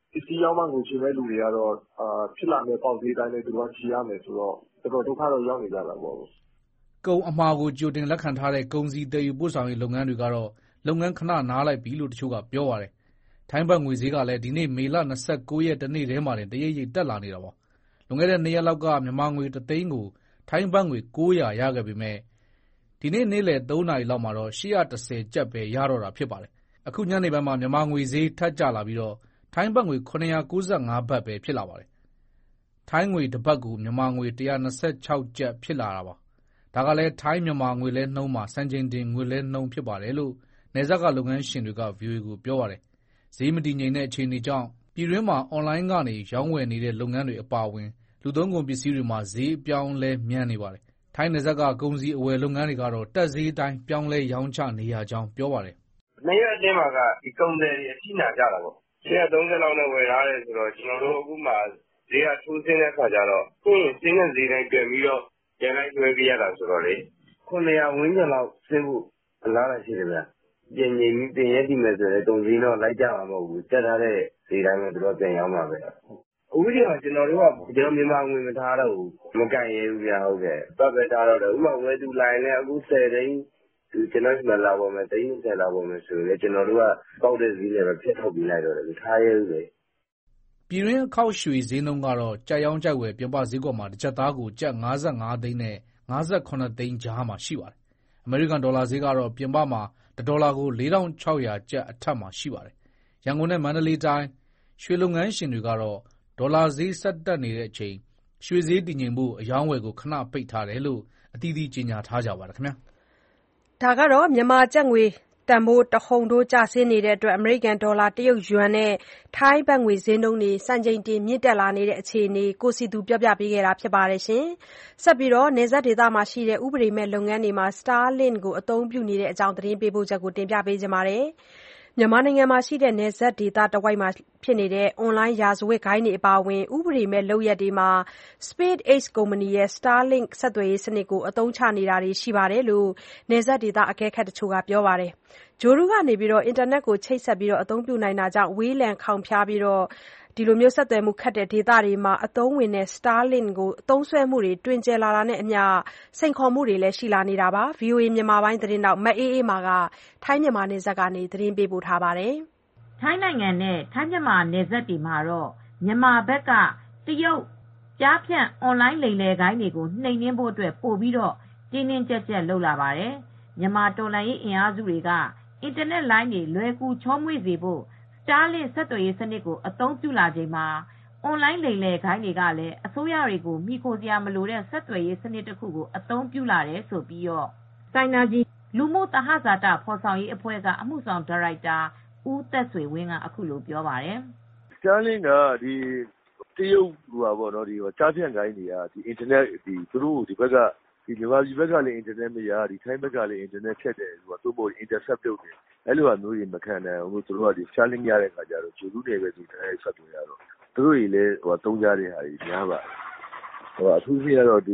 ပစ္စည်းရောက်မှကိုချင်တဲ့လူတွေကတော့ဖြစ်လာမယ့်ပေါက်ဈေးတိုင်းနဲ့သူတို့ကချီရမယ်ဆိုတော့တော်တော်ဒုက္ခတော့ရောက်နေကြတာပေါ့။ကုန်အမှာကိုကြိုတင်လက်ခံထားတဲ့ကုန်စည်သယ်ယူပို့ဆောင်ရေးလုပ်ငန်းတွေကတော့လုပ်ငန်းခဏနားလိုက်ပြီလို့တချို့ကပြောပါတယ်။ထိုင်းဘတ်ငွေဈေးကလည်းဒီနေ့မေလ29ရက်တနေ့တည်းမှာတင်တရိပ်ရိပ်တက်လာနေတာပါ။လွန်ခဲ့တဲ့2ရက်လောက်ကမြန်မာငွေ1သိန်းကိုထိုင်းဘတ်ငွေ900ရခဲ့ပေမဲ့ဒီနေ့နေ့လယ်3နာရီလောက်မှာတော့810ကျပ်ပဲရတော့တာဖြစ်ပါတယ်။အခုညနေပိုင်းမှာမြန်မာငွေဈေးထပ်ကျလာပြီးတော့ထိုင်းဘတ်ငွေ995ဘတ်ပဲဖြစ်လာပါတယ်။ထိုင်းငွေတစ်ဘတ်ကိုမြန်မာငွေ126ကျပ်ဖြစ်လာတာပါ။ဒါကလည်းထိုင်းမြန်မာငွေလဲနှုန်းမှာစံချိန်တင်ငွေလဲနှုန်းဖြစ်ပါတယ်လို့နယ်စပ်ကလုပ်ငန်းရှင်တွေက VOA ကိုပြောပါတယ်။ဈေးမတည်ငြိမ်တဲ့အခြေအနေကြောင့်ပြည်တွင်းမှာအွန်လိုင်းကနေရောင်းဝယ်နေတဲ့လုပ်ငန်းတွေအပါအဝင်လူသုံးကုန်ပစ္စည်းတွေမှာဈေးအပြောင်းလဲမြန်နေပါတယ်။ထိုင်းနယ်စပ်ကကုန်စည်အဝယ်လုပ်ငန်းတွေကတော့တက်ဈေးတိုင်းပြောင်းလဲရောင်းချနေရကြောင်းပြောပါတယ်။နှစ်ရက်အတွင်းမှာကဒီကုန်သည်တွေအထိနာကြတာပေါ့။130လောက်နဲ့ဝယ်ထားတယ်ဆိုတော့ကျွန်တော်တို့အခုမှဈေးကထိုးဆင်းတဲ့ခါကျတော့ကိုယ့်စင်းတဲ့ဈေးတိုင်းပြန်ပြီးတော့ပြန်လိုက်ဆွဲပြရတာဆိုတော့လေ900ဝန်းကျင်လောက်ဆင်းဖို့အလားအရှိတယ်ဗျ။ပြင်ငိမ့်ပြီးတင်ရက်တည်မယ်ဆိုရင်တုံကြီးတော့လိုက်ကြမှာမဟုတ်ဘူး။တက်ထားတဲ့ဈေးတိုင်းပဲသူတို့ပြန်ရောက်မှာပဲ။အခုဒီမှာကျွန်တော်မြန်မာငွေမထားတော့ဘူးမကန့်ရဲဘူးဗျာဟုတ်ကဲ့ပတ်ပဲထားတော့တယ်ဥပမာဝယ်သူလိုင်းနဲ့အခု10သိန်းကျွန်တော်မှလာပေါ်မယ်30လာပေါ်မယ်ဆိုရင်ကျွန်တော်တို့ကပေါက်တဲ့ဈေးနဲ့ပဲဖြစ်ထုတ်ပြီးလိုက်တော့တယ်ထားရဲဘူးလေပြည်တွင်းအခောက်ရွှေဈေးနှုန်းကတော့ကြက်ရောင်းကြက်ဝယ်ပြင်ပဈေးကွက်မှာတစ်ကြက်သားကိုကျပ်55သိန်းနဲ့58သိန်းကြားမှာရှိပါတယ်။အမေရိကန်ဒေါ်လာဈေးကတော့ပြင်ပမှာ1ဒေါ်လာကို4600ကျပ်အထက်မှာရှိပါတယ်။ရန်ကုန်နဲ့မန္တလေးတိုင်းရွှေလုပ်ငန်းရှင်တွေကတော့ဒေါ်လာဈေးဆက်တက်နေတဲ့အချိန်ရွှေဈေးတည်ငြိမ်ဖို့အယောင်းဝယ်ကိုခဏပိတ်ထားတယ်လို့အသီးသီးကြေညာထားကြပါတယ်ခင်ဗျာ။ဒါကတော့မြန်မာကျပ်ငွေတန်ဖိုးတဟုန်ထိုးကျဆင်းနေတဲ့အတွက်အမေရိကန်ဒေါ်လာတရုတ်ယွမ်နဲ့ထိုင်းဘတ်ငွေဈေးနှုန်းတွေစံချိန်တင်မြင့်တက်လာနေတဲ့အခြေအနေကိုစီသူပြောပြပေးခဲ့တာဖြစ်ပါတယ်။ဆက်ပြီးတော့နယ်စပ်ဒေသမှာရှိတဲ့ဥပဒေမဲ့လုပ်ငန်းတွေမှာ Starlink ကိုအသုံးပြုနေတဲ့အကြောင်းသတင်းပေးပို့ချက်ကိုတင်ပြပေးချင်ပါတယ်။မြန်မာနိုင်ငံမှာရှိတဲ့နယ်စပ်ဒေသတဝိုက်မှာဖြစ်နေတဲ့အွန်လိုင်းရာဇဝတ်ဂိုဏ်းတွေအပါအဝင်ဥပဒေမဲ့လုပ်ရပ်တွေမှာ SpaceX ကုမ္ပဏီရဲ့ Starlink ဆက်သွယ်ရေးစနစ်ကိုအသုံးချနေတာတွေရှိတယ်လို့နယ်စပ်ဒေသအကဲခတ်တချို့ကပြောပါတယ်။ဂြိုဟ်တုကနေအင်တာနက်ကိုချိတ်ဆက်အသုံးပြုနိုင်တာကြောင့်ဝေးလံခေါင်ဖျားပြီးဆက်သွယ်မှုခက်တဲ့ဒေသတွေမှာအသုံးဝင်တဲ့ Starlink ကိုသုံးစွဲမှုတွေတွင်ကျယ်လာတာနဲ့အမျှစိန်ခေါ်မှုတွေလည်းရှိလာနေတာပါ။ VOA မြန်မာပိုင်းသတင်းထောက်မအေးအေးမာကထိုင်းမြန်မာနယ်စပ်ကနေသတင်းပေးပို့ထားပါတယ်။ထိုင်းနိုင်ငံနဲ့ထိုင်းမြန်မာနယ်စပ်တွေမှာတော့မြန်မာဘက်ကတရုတ်ကျားဖြန့်အွန်လိုင်းလိမ်လည်ဂိုဏ်းတွေကိုနှိမ်နင်းဖို့အတွက်ပိုပြီးတင်းတင်းကြပ်ကြပ်လုပ်လာပါတယ်။မြန်မာတော်လှန်ရေးအင်အားစုတွေကအင်တာနက်လိုင်းတွေလွယ်ကူချောမွေ့စေဖို့Starlink ဆက်သွယ်ရေးစနစ်ကိုအသုံးပြုလာချိန်မှာအွန်လိုင်းလိမ်လည်ဂိုဏ်းတွေကလည်းအစိုးရတွေကိုမိခိုစရာမလိုတဲ့ဆက်သွယ်ရေးစနစ်တစ်ခုကိုအသုံးပြုလာတယ်ဆိုပြီးSynergy လူမှုသဟဇာတဖော်ဆောင်ရေးအဖွဲ့ကအမှုဆောင်ဒါရိုက်တာဦးသက်ဆွေဝင်းကအခုလိုပြောပါတယ်။ Starlink ကတရုတ်ကျားဖြန့်ဂိုဏ်းတွေကအင်တာနက်သူတို့ဒီဘက်ကမြန်မာပြည်ဘက်ကလည်းအင်တာနက်မရထိုင်းဘက်ကလည်းအင်တာနက်ဖြတ်တယ်သို့မဟုတ် intercept လုပ်တယ်အဲ့လိုမျိုးတွေမခံနိုင်ဘူးသူတို့ကStarlink ရတဲ့အခါကျတော့ဂျိုလူတွေပဲဆက်သွယ်ရတော့သူတို့တွေလည်းသုံးကြတဲ့ဟာတွေများပါတယ်အထူးသဖြင့်ကတော့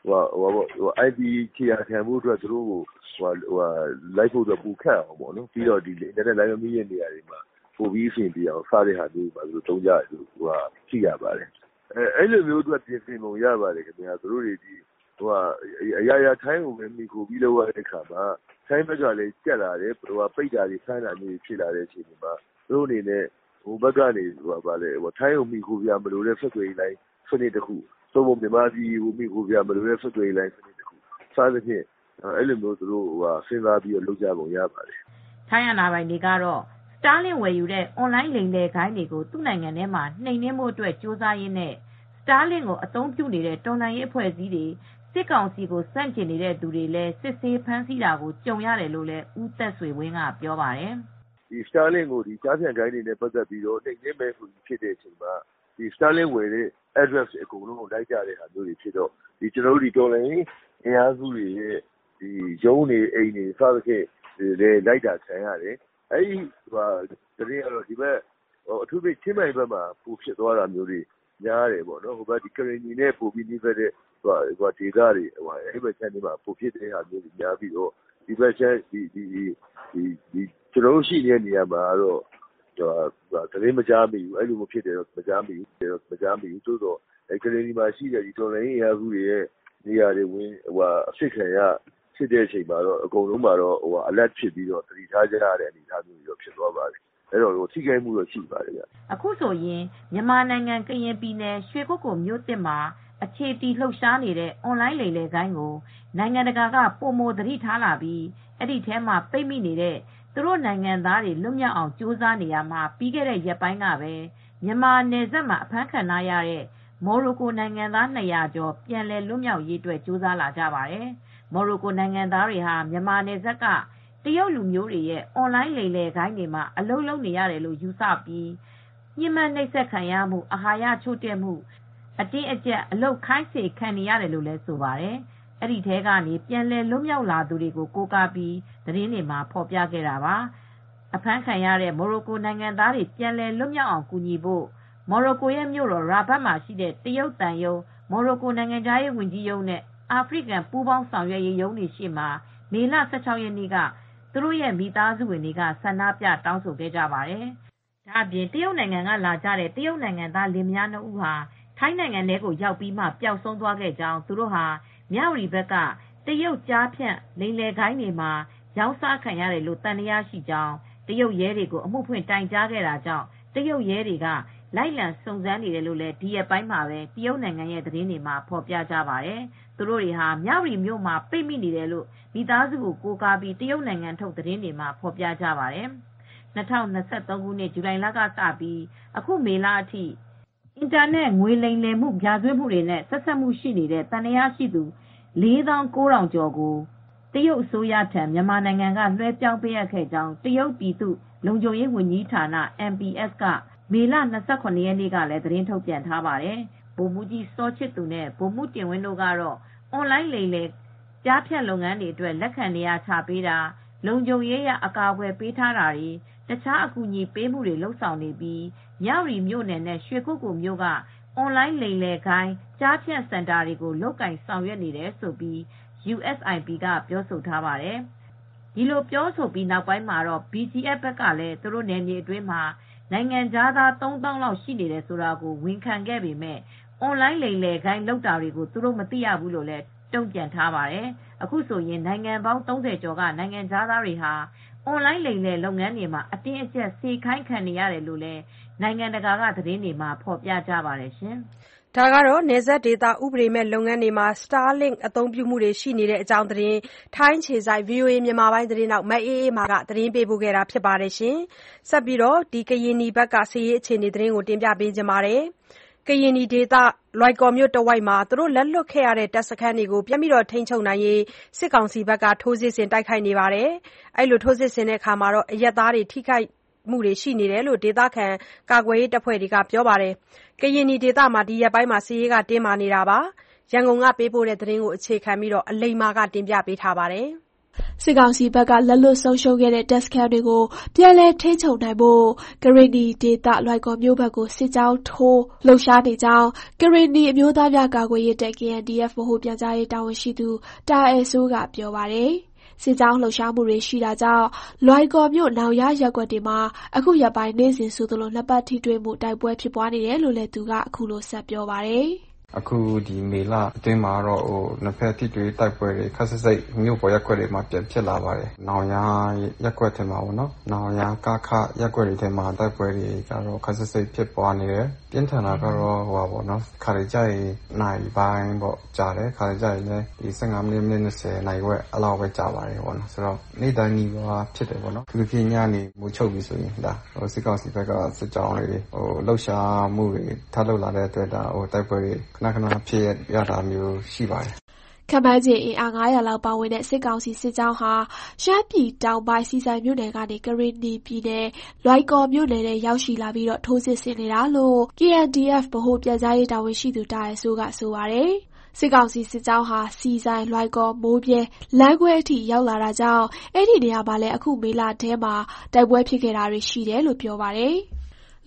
IP ခြေရာခံဖို့အတွက်သူတို့ကိုလိုက်ဖို့အတွက်ပူခတ်အောင်ပေါ့နော်ပြီးတော့အင်တာနက်လိုင်းမမိတဲ့နေရာတွေမှာပိုပြီးအဆင်ပြေအောင်စတဲ့ဟာမျိုးတွေမှာသူတို့သုံးကြတယ်လို့သိရပါတယ်အဲ့လိုမျိုးအတွက်ပြင်ဆင်ပုံရပါတယ်ခင်ဗျာသူတို့တွေအရာထိုင်းကိုပဲမိခိုပြီးလောက်ရတဲ့အခါမှာထိုင်းဘက်ကလည်းကြက်လာတယ်ပိတ်တာတွေဖမ်းတာမျိုးဖြစ်လာတဲ့အချိန်မှာသူတို့အနေနဲ့ဟိုဘက်ကနေထိုင်းကိုမိခိုပြမလို့တဲ့ဆက်သွယ်ရေးလိုင်းစနစ်တစ်ခုသို့မဟုတ်မြန်မာပြည်ကိုမိခိုပြမလို့တဲ့ဆက်သွယ်ရေးလိုင်းစနစ်တစ်ခုစသဖြင့်အဲ့လိုမျိုးသူတို့စဉ်းစားပြီးလုပ်ကြပုံရပါတယ်ထိုင်းအာဏာပိုင်တွေကတော့Starlink ဝယ်ယူတဲ့အွန်လိုင်းလိမ်လည်ဂိုဏ်းတွေကိုသူ့နိုင်ငံထဲမှာနှိမ်နင်းဖို့အတွက်ကြိုးစားရင်းနဲ့Starlink ကိုအသုံးပြုနေတဲ့တော်လှန်ရေးအဖွဲ့အစည်းတွေစစ်ကောင်စီကိုစန့်ကျင်နေတဲ့သူတွေလည်းစစ်ဆေးဖမ်းဆီးတာကိုကြုံရတယ်လို့လည်းဦးသက်ဆွေဝင်းကပြောပါတယ်ဒီ Starlink ကိုကြားဖြန့်ဂိုဏ်းတွေနဲ့ပတ်သက်ပြီးတော့နှိမ်နင်းမယ်ဆိုပြီးဖြစ်တဲ့အချိန်မှာဒီ Starlink ဝယ်တဲ့ address အကုန်လုံးကိုလိုက်ကြတဲ့ဟာမျိုးတွေဖြစ်တော့ကျွန်တော်တို့တော်လှန်ရေးအင်အားစုတွေရဲ့ရုံးတွေအိမ်တွေစသဖြင့်လိုက်တာခံရတယ်အဲဒီတရင်ကတော့ဒီဘက်အထူးသဖြင့်ချင်းမိုင်ဘက်မှာပူဖြစ်သွားတာမျိုးတွေများတယ်ပေါ့နော်ဟိုဘက်ကရင်နီနဲ့ပိုပြီးနှိမ့်ဖက်တဲ့ဒေသတွေအဲ့ဘက်ချမ်းတွေမှာပိုဖြစ်တဲ့ဟာမျိုးတွေများပြီးတော့ဒီဘက်ချမ်းကျွန်တော်တို့ရှိနေတဲ့နေရာမှာကတော့သတင်းမကြားမိဘူးအဲ့လိုမဖြစ်တယ်တော့မကြားမိဘူးသို့တော့ကရင်နီမှာရှိတဲ့ဒီတော်လိုင်းအင်အားစုတွေရဲ့နေရာတွေဝင်အဖြစ်ခံရဖြစ်တဲ့အချိန်မှာတော့အကုန်လုံးမှာတော့alert ဖြစ်ပြီးတော့သတိထားကြရတဲ့အနေအထားမျိုးတော့ဖြစ်သွားပါတယ်အဲ့တော့ထိခိုက်မှုတော့ရှိပါတယ်ဗျအခုဆိုရင်မြန်မာနိုင်ငံကရင်ပြည်နယ်ရွှေကုက္ကိုမြို့သစ်မှာအခြေတီလှုပ်ရှားနေတဲ့ online လိမ်လည်ဂိုဏ်းကိုနိုင်ငံတကာကပုံမသတိထားလာပြီးအဲ့ဒီထဲမှာပိတ်မိနေတဲ့သူတို့နိုင်ငံသားတွေလွတ်မြောက်အောင်ကြိုးစားနေရမှာပြီးခဲ့တဲ့ရက်ပိုင်းကပဲမြန်မာနယ်စပ်မှာအဖမ်းခံရတဲ့မော်ရိုကိုနိုင်ငံသား200ကျော်ပြန်လည်လွတ်မြောက်ရေးအတွက်ကြိုးစားလာကြပါတယ်။မော်ရိုကိုနိုင်ငံသားတွေဟာမြန်မာနယ်စပ်ကတရုတ်လူမျိုးတွေရဲ့ online လိမ်လည်ဂိုဏ်းတွေမှာအလုပ်လုပ်နေရတယ်လို့ယူဆပြီးညှဉ်းပန်းနှိပ်စက်ခံရမှုအာဟာရချို့တဲ့မှုအတင်းအကျပ်အလုပ်ခိုင်းစေခံနေရတယ်လို့လည်းဆိုပါတယ်။အဲ့ဒီထဲကနေပြန်လည်လွတ်မြောက်လာသူတွေကိုကိုးကားပြီးသတင်းတွေမှာဖော်ပြခဲ့တာပါ။အဖမ်းခံရတဲ့မော်ရိုကိုနိုင်ငံသားတွေပြန်လည်လွတ်မြောက်အောင်ကူညီဖို့မော်ရိုကိုရဲ့မြို့တော်ရာဘတ်မှာရှိတဲ့တရုတ်တန်ယုံမော်ရိုကိုနိုင်ငံသားရေးဝန်ကြီးရုံးနဲ့အာဖရိကန်ပူးပေါင်းဆောင်ရွက်ရေးရုံးတွေရှိမှာမေလ16ရက်နေ့ကသူတို့ရဲ့မိသားစုဝင်တွေကဆန္ဒပြတောင်းဆိုခဲ့ကြပါတယ်။ဒါအပြင်တရုတ်နိုင်ငံကလာကြတဲ့တရုတ်နိုင်ငံသားလင်မယား2ဦးဟာထိုင်းနိုင်ငံထဲကိုရောက်ပြီးမှပျောက်ဆုံးသွားခဲ့ကြောင်းသူတို့ဟာမြဝတီဘက်ကတရုတ်ကြားဖြန့်လိမ်လည်ဂိုဏ်းတွေမှာရောင်းစားခံရတယ်လို့တန်တရားရှိကြောင်းတရုတ်ရဲတွေကိုအမှုဖွင့်တိုင်ကြားခဲ့တာကြောင့်တရုတ်ရဲတွေကလိုက်လံစုံစမ်းနေတယ်လို့လည်းဒီရက်ပိုင်းမှာပဲတရုတ်နိုင်ငံရဲ့သတင်းတွေမှာဖော်ပြကြပါတယ်။သူတို့တွေဟာမြဝတီမြို့မှာပိတ်မိနေတယ်လို့မိသားစုကိုကိုးကားပြီးတရုတ်နိုင်ငံထုတ်သတင်းတွေမှာဖော်ပြကြပါတယ်။2023ခုနှစ်ဇူလိုင်လကစပြီးအခုမေလအထိအင်တာနက်ငွေလိမ်လည်မှုရာဇဝတ်မှုတွေနဲ့ဆက်စပ်မှုရှိနေတဲ့တန်တရားရှိသူ49,000ကျော်ကိုတရုတ်အစိုးရထံမြန်မာနိုင်ငံကလွှဲပြောင်းပေးအပ်ခဲ့ကြောင်းတရုတ်ပြည်သူ့လုံခြုံရေးဝန်ကြီးဌာန MPS ကမေလ29ရက်နေ့ကလည်းသတင်းထုတ်ပြန်ထားပါတယ်။ဗိုလ်မှူးကြီးစောချစ်သူနဲ့ဗိုလ်မှူးတင်ဝင်းတို့ကတော့အွန်လိုင်းလိမ်လည်ကြားဖြတ်လုပ်ငန်းတွေအတွက်လက်ခံနေရာချပေးတာလုံခြုံရေးရအကာအကွယ်ပေးထားတာတွေတခြားအကူအညီပေးမှုတွေလုပ်ဆောင်နေပြီးမြဝတီမြို့နယ်နဲ့ရွှေကုက္ကိုမြို့ကအွန်လိုင်းလိမ်လည်ဂိုဏ်းကြားဖြတ်စင်တာတွေကိုလုတ်ကင်ဆောင်ရွက်နေတယ်ဆိုပြီး USIP ကပြောဆိုထားပါတယ်။ဒီလိုပြောဆိုပြီးနောက်ပိုင်းမှာတော့ BGF ဘက်ကလည်းသူတို့နယ်မြေအတွင်းမှာနိုင်ငံသား3000လောက်ရှိနေတယ်ဆိုတာကိုဝန်ခံခဲ့ပေမဲ့အွန်လိုင်းလိမ်လည်ဂိုဏ်းလုပ်တာတွေကိုသူတို့မသိရဘူးလို့လည်းတုံ့ပြန်ထားပါတယ်။အခုဆိုရင်နိုင်ငံပေါင်း30ကျော်ကနိုင်ငံသားတွေဟာအွန်လိုင်းလိမ်လည်လုပ်ငန်းတွေမှာအတင်းအကျပ်စေခိုင်းခံနေရတယ်လို့လည်းနိုင်ငံတကာကသတင်းတွေမှာဖော်ပြကြပါတယ်ရှင်။ဒါကတော့နယ်စပ်ဒေသဥပဒေမဲ့လုပ်ငန်းတွေမှာ Starlink အသုံးပြုမှုတွေရှိနေတဲ့အကြောင်းသတင်းထိုင်းခြေစိုက် VOA မြန်မာပိုင်းသတင်းတောက်မအေးအေးမာကသတင်းပေးပို့ခဲ့တာဖြစ်ပါတယ်ရှင်။ဆက်ပြီးတော့ဒီကရင်နီဘက်ကစီးရေးအခြေအနေသတင်းကိုတင်ပြပေးကြပါမယ်။ကရင်နီဒေသလွိုင်ကော်မြို့တဝိုက်မှာသူတို့လက်လွတ်ခဲ့ရတဲ့တပ်စခန်းတွေကိုပြန်ပြီးထိန်းချုပ်နိုင်ရေးစစ်ကောင်စီဘက်ကထိုးစစ်ဆင်တိုက်ခိုက်နေပါတယ်။အဲ့လိုထိုးစစ်ဆင်တဲ့အခါမှာအရပ်သားတွေထိခိုက်မှုတွေရှိနေတယ်လို့ဒေသခံကာကွယ်ရေးတပ်ဖွဲ့တွေကပြောပါတယ်။ကရင်နီဒေသမှာဒီရက်ပိုင်းမှာစစ်ရေးတင်းမာနေတာပါ။ရန်ကုန်ကပေးပို့တဲ့သတင်းကိုအခြေခံပြီးအလိမ္မာကတင်ပြပေးထားပါတယ်။စစ်ကောင်စီဘက်ကလက်လွတ်ဆုံးရှုံးခဲ့တဲ့တပ်စခန်းတွေကိုပြန်လည်ထိန်းချုပ်နိုင်ဖို့ကရင်နီဒေသလွိုင်ကော်မြို့ဘက်ကိုစစ်ကြောင်းထိုးလှုပ်ရှားနေကြောင်းကရင်နီအမျိုးသားများကာကွယ်ရေးတပ် KNDF ဗဟိုပြန်ကြားရေးတာဝန်ရှိသူတာအယ်စိုးကပြောပါတယ်။စစ်ကြောင်းလှုပ်ရှားမှုတွေရှိတာကြောင့်လွိုင်ကော်မြို့နောင်ရရပ်ကွက်တွေမှာအခုရက်ပိုင်းနေ့စဉ်ဆိုသလိုနှစ်ပတ်ထိတွေ့မှုတိုက်ပွဲဖြစ်ပွားနေတယ်လို့လည်းသူကအခုလိုဆက်ပြောပါတယ်။အခုဒီမေလအတွင်းမှာတော့နှစ်ဖက်ထိတွေ့တိုက်ပွဲတွေခက်စစ်စိတ်မြို့ပေါ်ရပ်ကွက်တွေမှာပြန်ဖြစ်လာပါတယ်။နောင်ရရပ်ကွက်ထဲမှာပေါ့နော်။နောင်ရကခရပ်ကွက်တွေထဲမှာတိုက်ပွဲတွေကတော့ခက်စစ်စိတ်ဖြစ်ပွားနေတယ်။ပြင်းထန်တာကတော့ပေါ့နော်။ခါရကြိုင်နိုင်ပိုင်းပေါ့ကြားတယ်။ခါရကြိုင်လည်းဒီ15မိနစ်20နိုင်ဝက်အလောက်ပဲကြားပါတယ်ပေါ့နော်။ဆိုတော့နေ့တိုင်းနီးပါးဖြစ်တယ်ပေါ့နော်။ဒီပြင်းညနေမိုးချုပ်ပြီဆိုရင်ဒါစစ်ကောင်စီဘက်ကစစ်ကြောင်းတွေလှုပ်ရှားမှုတွေထပ်လုပ်လာတဲ့အတွက်ဒါတိုက်ပွဲတွေခဏဖြစ်ရတာမျိုးရှိပါတယ်ခန့်မှန်းခြေအင်အား900လောက်ပါဝင်တဲ့စစ်ကောင်စီစစ်ကြောင်းဟာရှမ်းပြည်တောင်ပိုင်းစီဆိုင်မြို့နယ်ကနေကရင်နီပြည်နယ်လွိုင်ကော်မြို့နယ်ထဲရောက်ရှိလာပြီးထိုးစစ်ဆင်နေတာလို့ KNDF ဗဟိုပြန်ကြားရေးတာဝန်ရှိသူတာအယ်စိုးကဆိုပါတယ်။စစ်ကောင်စီစစ်ကြောင်းဟာစီဆိုင်လွိုင်ကော်မိုးပြဲလမ်းခွဲအထိရောက်လာတာကြောင့်အဲ့ဒီနေရာမှာလည်းအခုမေလထဲမှာတိုက်ပွဲဖြစ်ခဲ့တာတွေရှိတယ်လို့ပြောပါတယ်။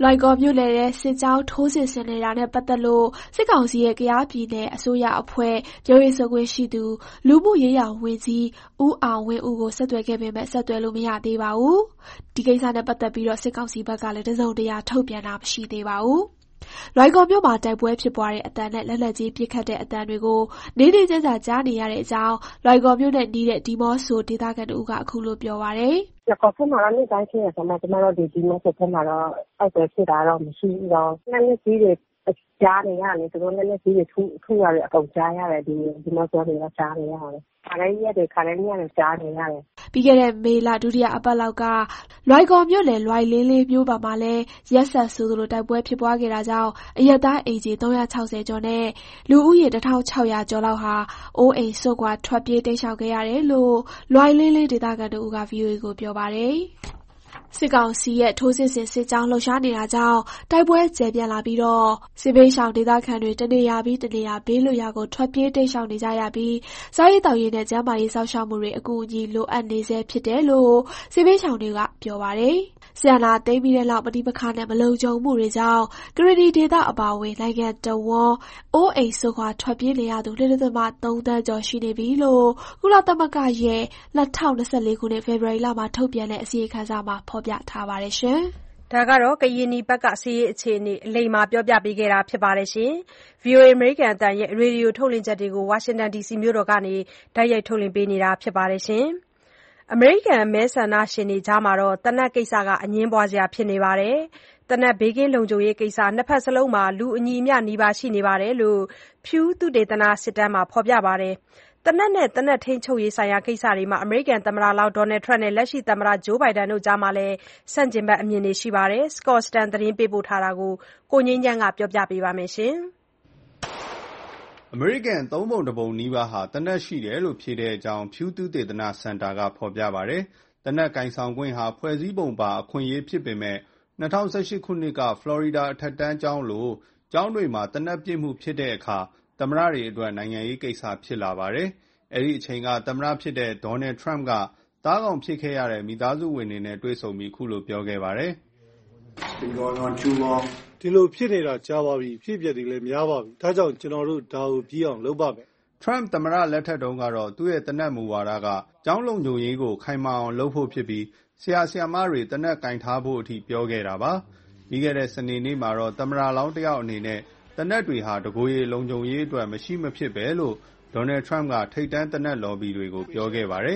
လွိုင်ကော်မြို့နယ်ထဲစစ်ကြောင်းထိုးစစ်ဆင်နေတာနဲ့ပတ်သက်လို့စစ်ကောင်စီရဲ့ကယားပြည်နယ်အစိုးရအဖွဲ့ပြောရေးဆိုခွင့်ရှိသူလူမှုရေးရာဝန်ကြီးဦးအောင်ဝင်းဦးကိုဆက်သွယ်ခဲ့ပေမဲ့ဆက်သွယ်လို့မရသေးပါဘူး။ဒီကိစ္စနဲ့ပတ်သက်ပြီးစစ်ကောင်စီဘက်ကလည်းတစုံတရာထုတ်ပြန်တာမရှိသေးပါဘူး။လွိုင်ကော်မြို့မှာတိုက်ပွဲဖြစ်ပွားတဲ့အတန်နဲ့လက်နက်ကြီးပစ်ခတ်တဲ့အတန်တွေကိုနေ့နေ့ကျကျကြားနေရတဲ့အကြောင်းလွိုင်ကော်မြို့နဲ့နီးတဲ့ဒီမော့ဆိုဒေသခံတို့ကအခုလိုပြောပါတယ်။လွိုင်ကော်ဘက်မှာနေ့တိုင်းဖြစ်ရဆိုမှကျမတို့ဒီမော့ဆိုဘက်မှာတော့တိုက်ပွဲဖြစ်တာတော့မရှိဘူးတော့လက်နက်ကြီးတွေကြားနေရတယ်သူတို့လက်နက်ကြီးတွေထုရတယ်အကုန်ကြားရတယ်ဒီမော့ဆိုတွေကကြားနေရတယ်ခါတိုင်းရက်တွေကြားနေရတယ်ပြီးခဲ့တဲ့မေလဒုတိယအပတ်လောက်ကလွိုင်ကော်မြို့နယ်လွိုင်လင်းလေးမြို့ပေါ်မှာလည်းရက်ဆက်ဆိုသလိုတိုက်ပွဲဖြစ်ပွားခဲ့တာကြောင့်အရပ်သားအိမ်ခြေ360ကျော်နဲ့လူဦးရေ1600ကျော်လောက်ဟာအိုးအိမ်စွန့်ခွာထွက်ပြေးတိမ်းရှောင်ခဲ့ရတယ်လို့လွိုင်လင်းလေးဒေသခံတို့က VOA ကိုပြောပါတယ်စစ်ကောင်စီရဲ့ထိုးစစ်ဆင်စစ်ကြောင်းလှုပ်ရှားနေတာကြောင့်တိုက်ပွဲကျယ်ပြန့်လာပြီးတော့စစ်ဘေးရှောင်ဒေသခံတွေတနေရာပြီးတနေရာဘေးလွတ်ရာကိုထွက်ပြေးတိမ်းရှောင်နေကြရပြီးစားရေးတောက်ရေးနဲ့ကျန်းမာရေးစောင့်ရှောက်မှုတွေအကူအညီလိုအပ်နေဆဲဖြစ်တယ်လို့စစ်ဘေးရှောင်တွေကပြောပါတယ်။ဆီယနာသိမ်းပြီးတဲ့နောက်ပဋိပက္ခနဲ့မလုံခြုံမှုတွေကြောင့်ကရဒီဒေသအပါအဝင်နိုင်ငံတော်ဝန်အိုးအိမ်စွန့်ခွာထွက်ပြေးနေရသူ2.3 သန်းကျော်ရှိနေပြီလို့ကုလသမဂ္ဂရဲ့2024ခုနှစ်ဖေဖော်ဝါရီလမှာထုတ်ပြန်တဲ့အစီရင်ခံစာမှာဖော်ပြထားပါတယ်ရှင်။ဒါကတော့ကရင်နီဘက်ကစီးရေးအခြေအနေအလိမ္မာပြောပြပေးခဲ့တာဖြစ်ပါတယ်ရှင်။ VOA အမေရိကန်အသံရဲ့ရေဒီယိုထုတ်လွှင့်ချက်တွေကိုဝါရှင်တန် DC မြို့တော်ကနေတိုက်ရိုက်ထုတ်လွှင့်ပေးနေတာဖြစ်ပါတယ်ရှင်။အမေရိကန်မဲဆန္ဒရှင်တွေကြားမှာသေနတ်ကိစ္စကအငြင်းပွားစရာဖြစ်နေပါတယ်။သေနတ်ဘေးကင်းလုံခြုံရေးကိစ္စနှစ်ဖက်စလုံးမှာလူအညီအမျှနီးပါးရှိနေတယ်လို့ Pew သုတေသနစစ်တမ်းမှာဖော်ပြပါတယ်။သေနတ်နဲ့သေနတ်ထိန်းချုပ်ရေးဆိုင်ရာကိစ္စတွေမှာအမေရိကန်သမ္မတလောင်း Donald Trump နဲ့လက်ရှိသမ္မတ Joe Biden တို့ကြားမှာလည်းဆန့်ကျင်ဘက်အမြင်တွေရှိပါတယ်။ Scott Stern သတင်းပေးပို့ထားတာကိုကိုငြိမ်းချမ်းကပြောပြပေးပါမယ်။အမေရိကန်3 ပုံ 1 ပုံနီးပါးဟာသေနတ်ရှိတယ်လို့ဖြေတဲ့အကြောင်း Pew သုတေသနစင်တာကဖော်ပြပါတယ်။သေနတ်ကိုင်ဆောင်ခွင့်ဟာဖွဲ့စည်းပုံပါအခွင့်အရေးဖြစ်ပေမဲ့2018ခုနှစ်ကဖလော်ရီဒါအထက်တန်းကျောင်းလိုကျောင်းတွေမှာသေနတ်ပစ်မှုဖြစ်တဲ့အခါသမ္မတတွေအတွက်နိုင်ငံရေးကိစ္စဖြစ်လာပါတယ်။အဲဒီအချိန်ကသမ္မတဖြစ်တဲ့ Donald Trump ကသားကောင်ဖြစ်ခဲ့ရတဲ့မိသားစုဝင်တွေနဲ့တွေ့ဆုံပြီးခုလိုပြောခဲ့ပါတယ်ဒီလိုဖြစ်နေတာကြားပါပြီဖြစ်ပျက်တွေလည်းများပါပြီဒါကြောင့်ကျွန်တော်တို့ဒါကိုပြီးအောင်လုပ်ပါမယ် Trump သမ္မတလက်ထက်တုန်းကတော့သူ့ရဲ့သေနတ်မူဝါဒကကျောင်းလုံခြုံရေးကိုခိုင်မာအောင်လုပ်ဖို့ဖြစ်ပြီးဆရာဆရာမတွေသေနတ်ကင်ထားဖို့အထိပြောခဲ့တာပါပြီးခဲ့တဲ့စနေနေ့မှာတော့သမ္မတလောင်းတယောက်အနေနဲ့သေနတ်တွေဟာတကိုယ်ရည်လုံခြုံရေးအတွက်မရှိမဖြစ်ပဲလို့ Donald Trump ကထိပ်တန်းသေနတ်လော်ဘီတွေကိုပြောခဲ့ပါတယ်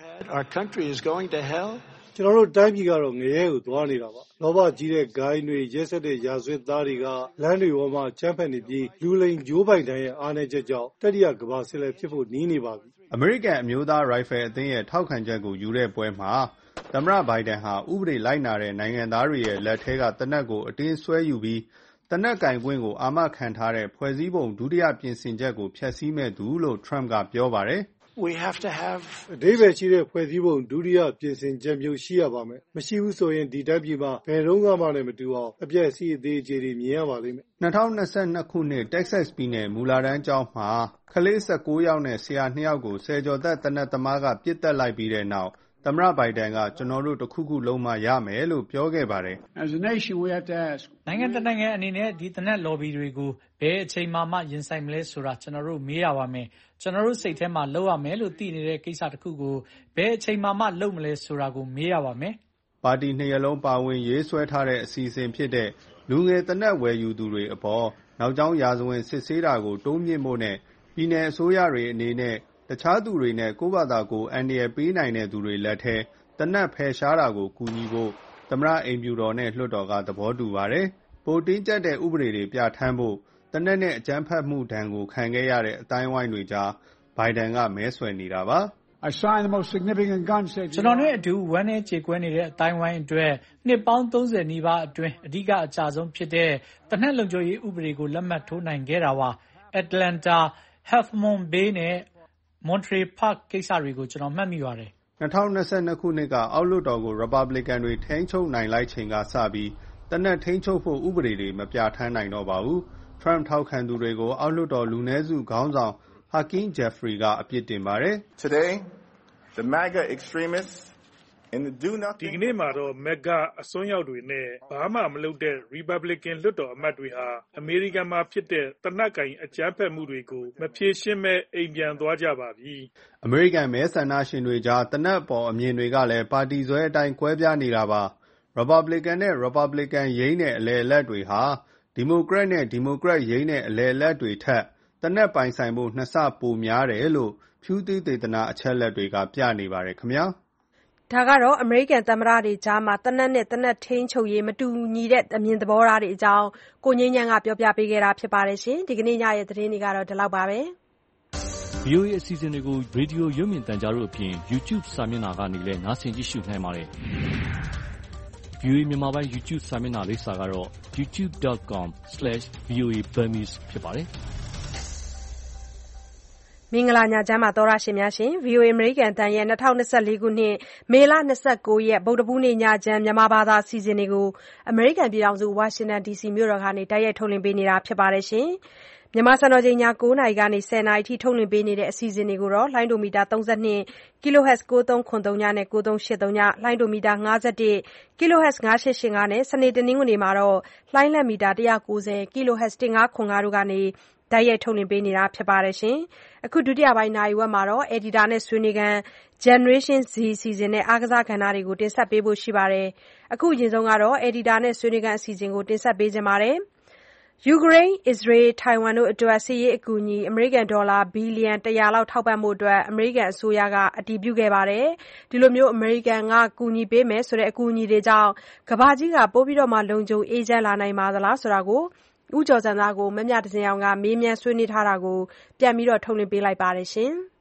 ကျွန်တော်တို့တိုင်းပြည်ကတော့ငရဲကိုသွားနေတာပါလောဘကြီးတဲ့ဂိုင်းတွေရက်ဆက်တဲ့ရာဇဝတ်သားတွေကလမ်းတွေပေါ်မှာချမ်းဖက်နေပြီးလူလိမ်ဂျိုးဘိုင်ဒန်ရဲ့အားနည်းချက်ကြောင့်တတိယကမ္ဘာစစ်လည်းဖြစ်ဖို့နီးနေပါပြီအမေရိကန်အမျိုးသားရိုင်ဖယ်အသင်းရဲ့ထောက်ခံချက်ကိုယူတဲ့ပွဲမှာသမ္မတဘိုင်ဒန်ဟာဥပဒေလိုက်နာတဲ့နိုင်ငံသားတွေရဲ့လက်ထဲကသေနတ်ကိုအတင်းဆွဲယူပြီးသေနတ်ကင်ခွင့်ကိုအာမခံထားတဲ့ဖွဲ့စည်းပုံဒုတိယပြင်ဆင်ချက်ကိုဖျက်ဆီးမဲ့သူလို့ Trump ကပြောပါတယ်အဓိပ္ပာယ်ရှိတဲ့ဖွဲ့စည်းပုံဒုတိယပြင်ဆင်ချက်မျိုးရှိရပါမယ်။မရှိဘူးဆိုရင်ဒီတိုင်းပြည်မှာဘယ်တော့မှလည်းမတူအောင်အပြည့်အစည်အသေးအကျေတွေမြင်ရပါလိမ့်မယ်။2022ခုနှစ် Texas ပြည်နယ်မူလာတန်းကျောင်းမှာကလေး19ယောက်နဲ့ဆရာ2ယောက်ကိုဆယ်ကျော်သက်သေနတ်သမားကပစ်တက်လိုက်ပြီးတဲ့နောက်သမ္မတဘိုင်ဒန်ကကျွန်တော်တို့တခုခုလုံးမရမယ်လို့ပြောခဲ့ပါတယ်။နိုင်ငံတနိုင်ငံအနေနဲ့ဒီသေနတ်လော်ဘီတွေကိုဘယ်အချိန်မှရင်ဆိုင်မလဲဆိုတာကျွန်တော်တို့မေးရပါမယ်။ကျွန်တော်တို့စိတ်ထဲမှာလုပ်ရမယ်လို့သိနေတဲ့ကိစ္စတစ်ခုကိုဘယ်အချိန်မှလုပ်မလဲဆိုတာကိုမေးရပါမယ်။ပါတီနှစ်ရပ်လုံးပါဝင်ရေးဆွဲထားတဲ့အစီအစဉ်ဖြစ်တဲ့လူငယ်သေနတ်ဝယ်ယူသူတွေအပေါ်နောက်ကျောင်းရာဇဝင်စစ်ဆေးတာကိုတိုးမြင့်ဖို့နဲ့ပြည်내အစိုးရတွေအနေနဲ့တခြားသူတွေနဲ့ကိုယ့်ဘာသာကိုအန္တရာယ်ပေးနိုင်တဲ့သူတွေလက်ထဲသေနတ်ဖယ်ရှားတာကိုကူညီဖို့သမ္မတအိမ်ဖြူတော်နဲ့လွှတ်တော်ကသဘောတူပါတယ်။ပိုတင်းကျပ်တဲ့ဥပဒေတွေပြဋ္ဌာန်းဖို့သေနတ်နဲ့အကြမ်းဖက်မှုဒဏ်ကိုခံခဲ့ရတဲ့အတိုင်းအဝိုင်းတွေကြားဘိုင်ဒန်ကမဲဆွယ်နေတာပါ။ကျွန်တော်နဲ့အတူဝမ်းနဲ့ကြေကွဲနေတဲ့အတိုင်းဝိုင်းအတွက်နှစ်ပေါင်း30နီးပါးအတွင်းအဓိကအကြဆုံးဖြစ်တဲ့သေနတ်လုံခြုံရေးဥပဒေကိုလက်မှတ်ထိုးနိုင်ခဲ့တာပါ။ Atlanta, Half Moon Bay နဲ့Monterey Park ကိစ္စတွေကိုကျွန်တော်မှတ်မိပါတယ် 2022ခုနှစ်ကအောက်လွှတ်တော်ကို Republican တွေထိန်းချုပ်နိုင်လိုက်ချိန်ကစပြီးသေနတ်ထိန်းချုပ်ဖို့ဥပဒေတွေမပြဋ္ဌာန်းနိုင်တော့ပါဘူး။ Trump ထောက်ခံသူတွေကိုအောက်လွှတ်တော်လူနည်းစုခေါင်းဆောင် Hakeem Jeffrey ကအပြစ်တင်ပါတယ်။ Today, the MAGA extremists ဒီကနေ့မှာတော့မက်ဂါအစွန်းရောက်တွေနဲ့ဘာမှမလုပ်တဲ့ Republican လွှတ်တော်အမတ်တွေဟာအမေရိကန်မှာဖြစ်တဲ့သေနတ်ကိုင်အကြမ်းဖက်မှုတွေကိုမဖြေရှင်းပဲအိမ်ပြန်သွားကြပါပြီ။အမေရိကန်မဲဆန္ဒရှင်တွေကြားသေနတ်အပေါ်အမြင်တွေကလည်းပါတီစွဲအတိုင်းကွဲပြားနေတာပါ။ Republican နဲ့ Republican ယိမ်းတဲ့အလယ်အလတ်တွေဟာ Democrat နဲ့ Democrat ယိမ်းတဲ့အလယ်အလတ်တွေထက်သေနတ်ပိုင်ဆိုင်မှု 2 ဆပိုများတယ်လို့ဖြူးသုတေသနအချက်အလက်တွေကပြနေပါတယ်ခင်ဗျာ။ဒါကတော့အမေရိကန်သမ္မတတွေကြားသေနတ်နဲ့သေနတ်ထိန်းချုပ်ရေးမတူညီတဲ့အမြင်သဘောထားတွေအကြောင်းကိုငြိမ်းချမ်းကပြောပြပေးခဲ့တာပါ။ဒီကနေ့ညရဲ့သတင်းတွေကတော့ဒီလောက်ပါပဲ။ VOA အစီအစဉ်တွေကိုရေဒီယိုရုပ်မြင်သံကြားတို့အပြင် YouTube စာမျက်နှာကနေလည်းနားဆင်ကြည့်ရှုနိုင်ပါတယ်။ VOA မြန်မာပိုင်း YouTube စာမျက်နှာလိပ်စာကတော့ youtube.com/VOA Burmese ဖြစ်ပါတယ်။မင်္ဂလာညချမ်းပါသောတရှင်များရှင် VOA အမေရိကန်အသံရဲ့2024ခုနှစ်မေလ29ရက်ဗုဒ္ဓဟူးနေ့ညချမ်းမြန်မာဘာသာအစီအစဉ်တွေကိုအမေရိကန်ပြည်ထောင်စုဝါရှင်တန် DC မြို့တော်ကနေတိုက်ရိုက်ထုတ်လွှင့်ပေးနေတာဖြစ်ပါတယ်ရှင်။မြန်မာစံတော်ချိန်ည9:00နာရီကနေ10:00နာရီထိထုတ်လွှင့်ပေးနေတဲ့အစီအစဉ်တွေကိုတော့လိုင်းဒိုမီတာ32 kHz 9303နဲ့9383လိုင်းဒိုမီတာ51 kHz 9885နဲ့စနေတနင်္ဂနွေမှာတော့လိုင်းလက်မီတာ190 kHz 1505တို့ကနေတိုက်ရိုက်ထုတ်လွှင့်ပေးနေတာဖြစ်ပါတယ်။အခုဒုတိယပိုင်းနာရီဝက်မှာတော့ Editor နဲ့ဆွေးနွေးခန်း Generation Z အစီအစဉ်နဲ့အားကစားကဏ္ဍတွေကိုတင်ဆက်ပေးဖို့ရှိပါတယ်။အခုအရင်ဆုံးကတော့ Editor နဲ့ဆွေးနွေးခန်းအစီအစဉ်ကိုတင်ဆက်ပေးချင်ပါတယ်။ယူကရိန်း၊အစ္စရေး၊ထိုင်ဝမ်တို့အတွက်စစ်ရေးအကူအညီအမေရိကန်ဒေါ်လာဘီလီယံ100လောက်ထောက်ပံ့ဖို့အမေရိကန်အစိုးရကအတည်ပြုခဲ့ပါတယ်။ဒီလိုအမေရိကန်ကကူညီပေးမယ်ဆိုတဲ့အကူအညီတွေကြောင့်ကမ္ဘာကြီးပိုပြီးလုံခြုံအေးချမ်းလာနိုင်ပါသလားဆိုတာကိုဦးကျော်ဇံသာကိုမမြသဇင်အောင်ကမေးမြန်းဆွေးနွေးထားတာကိုပြန်ပြီးထုတ်လွှင့်ပေးလိုက်ပါတယ်ရှင်။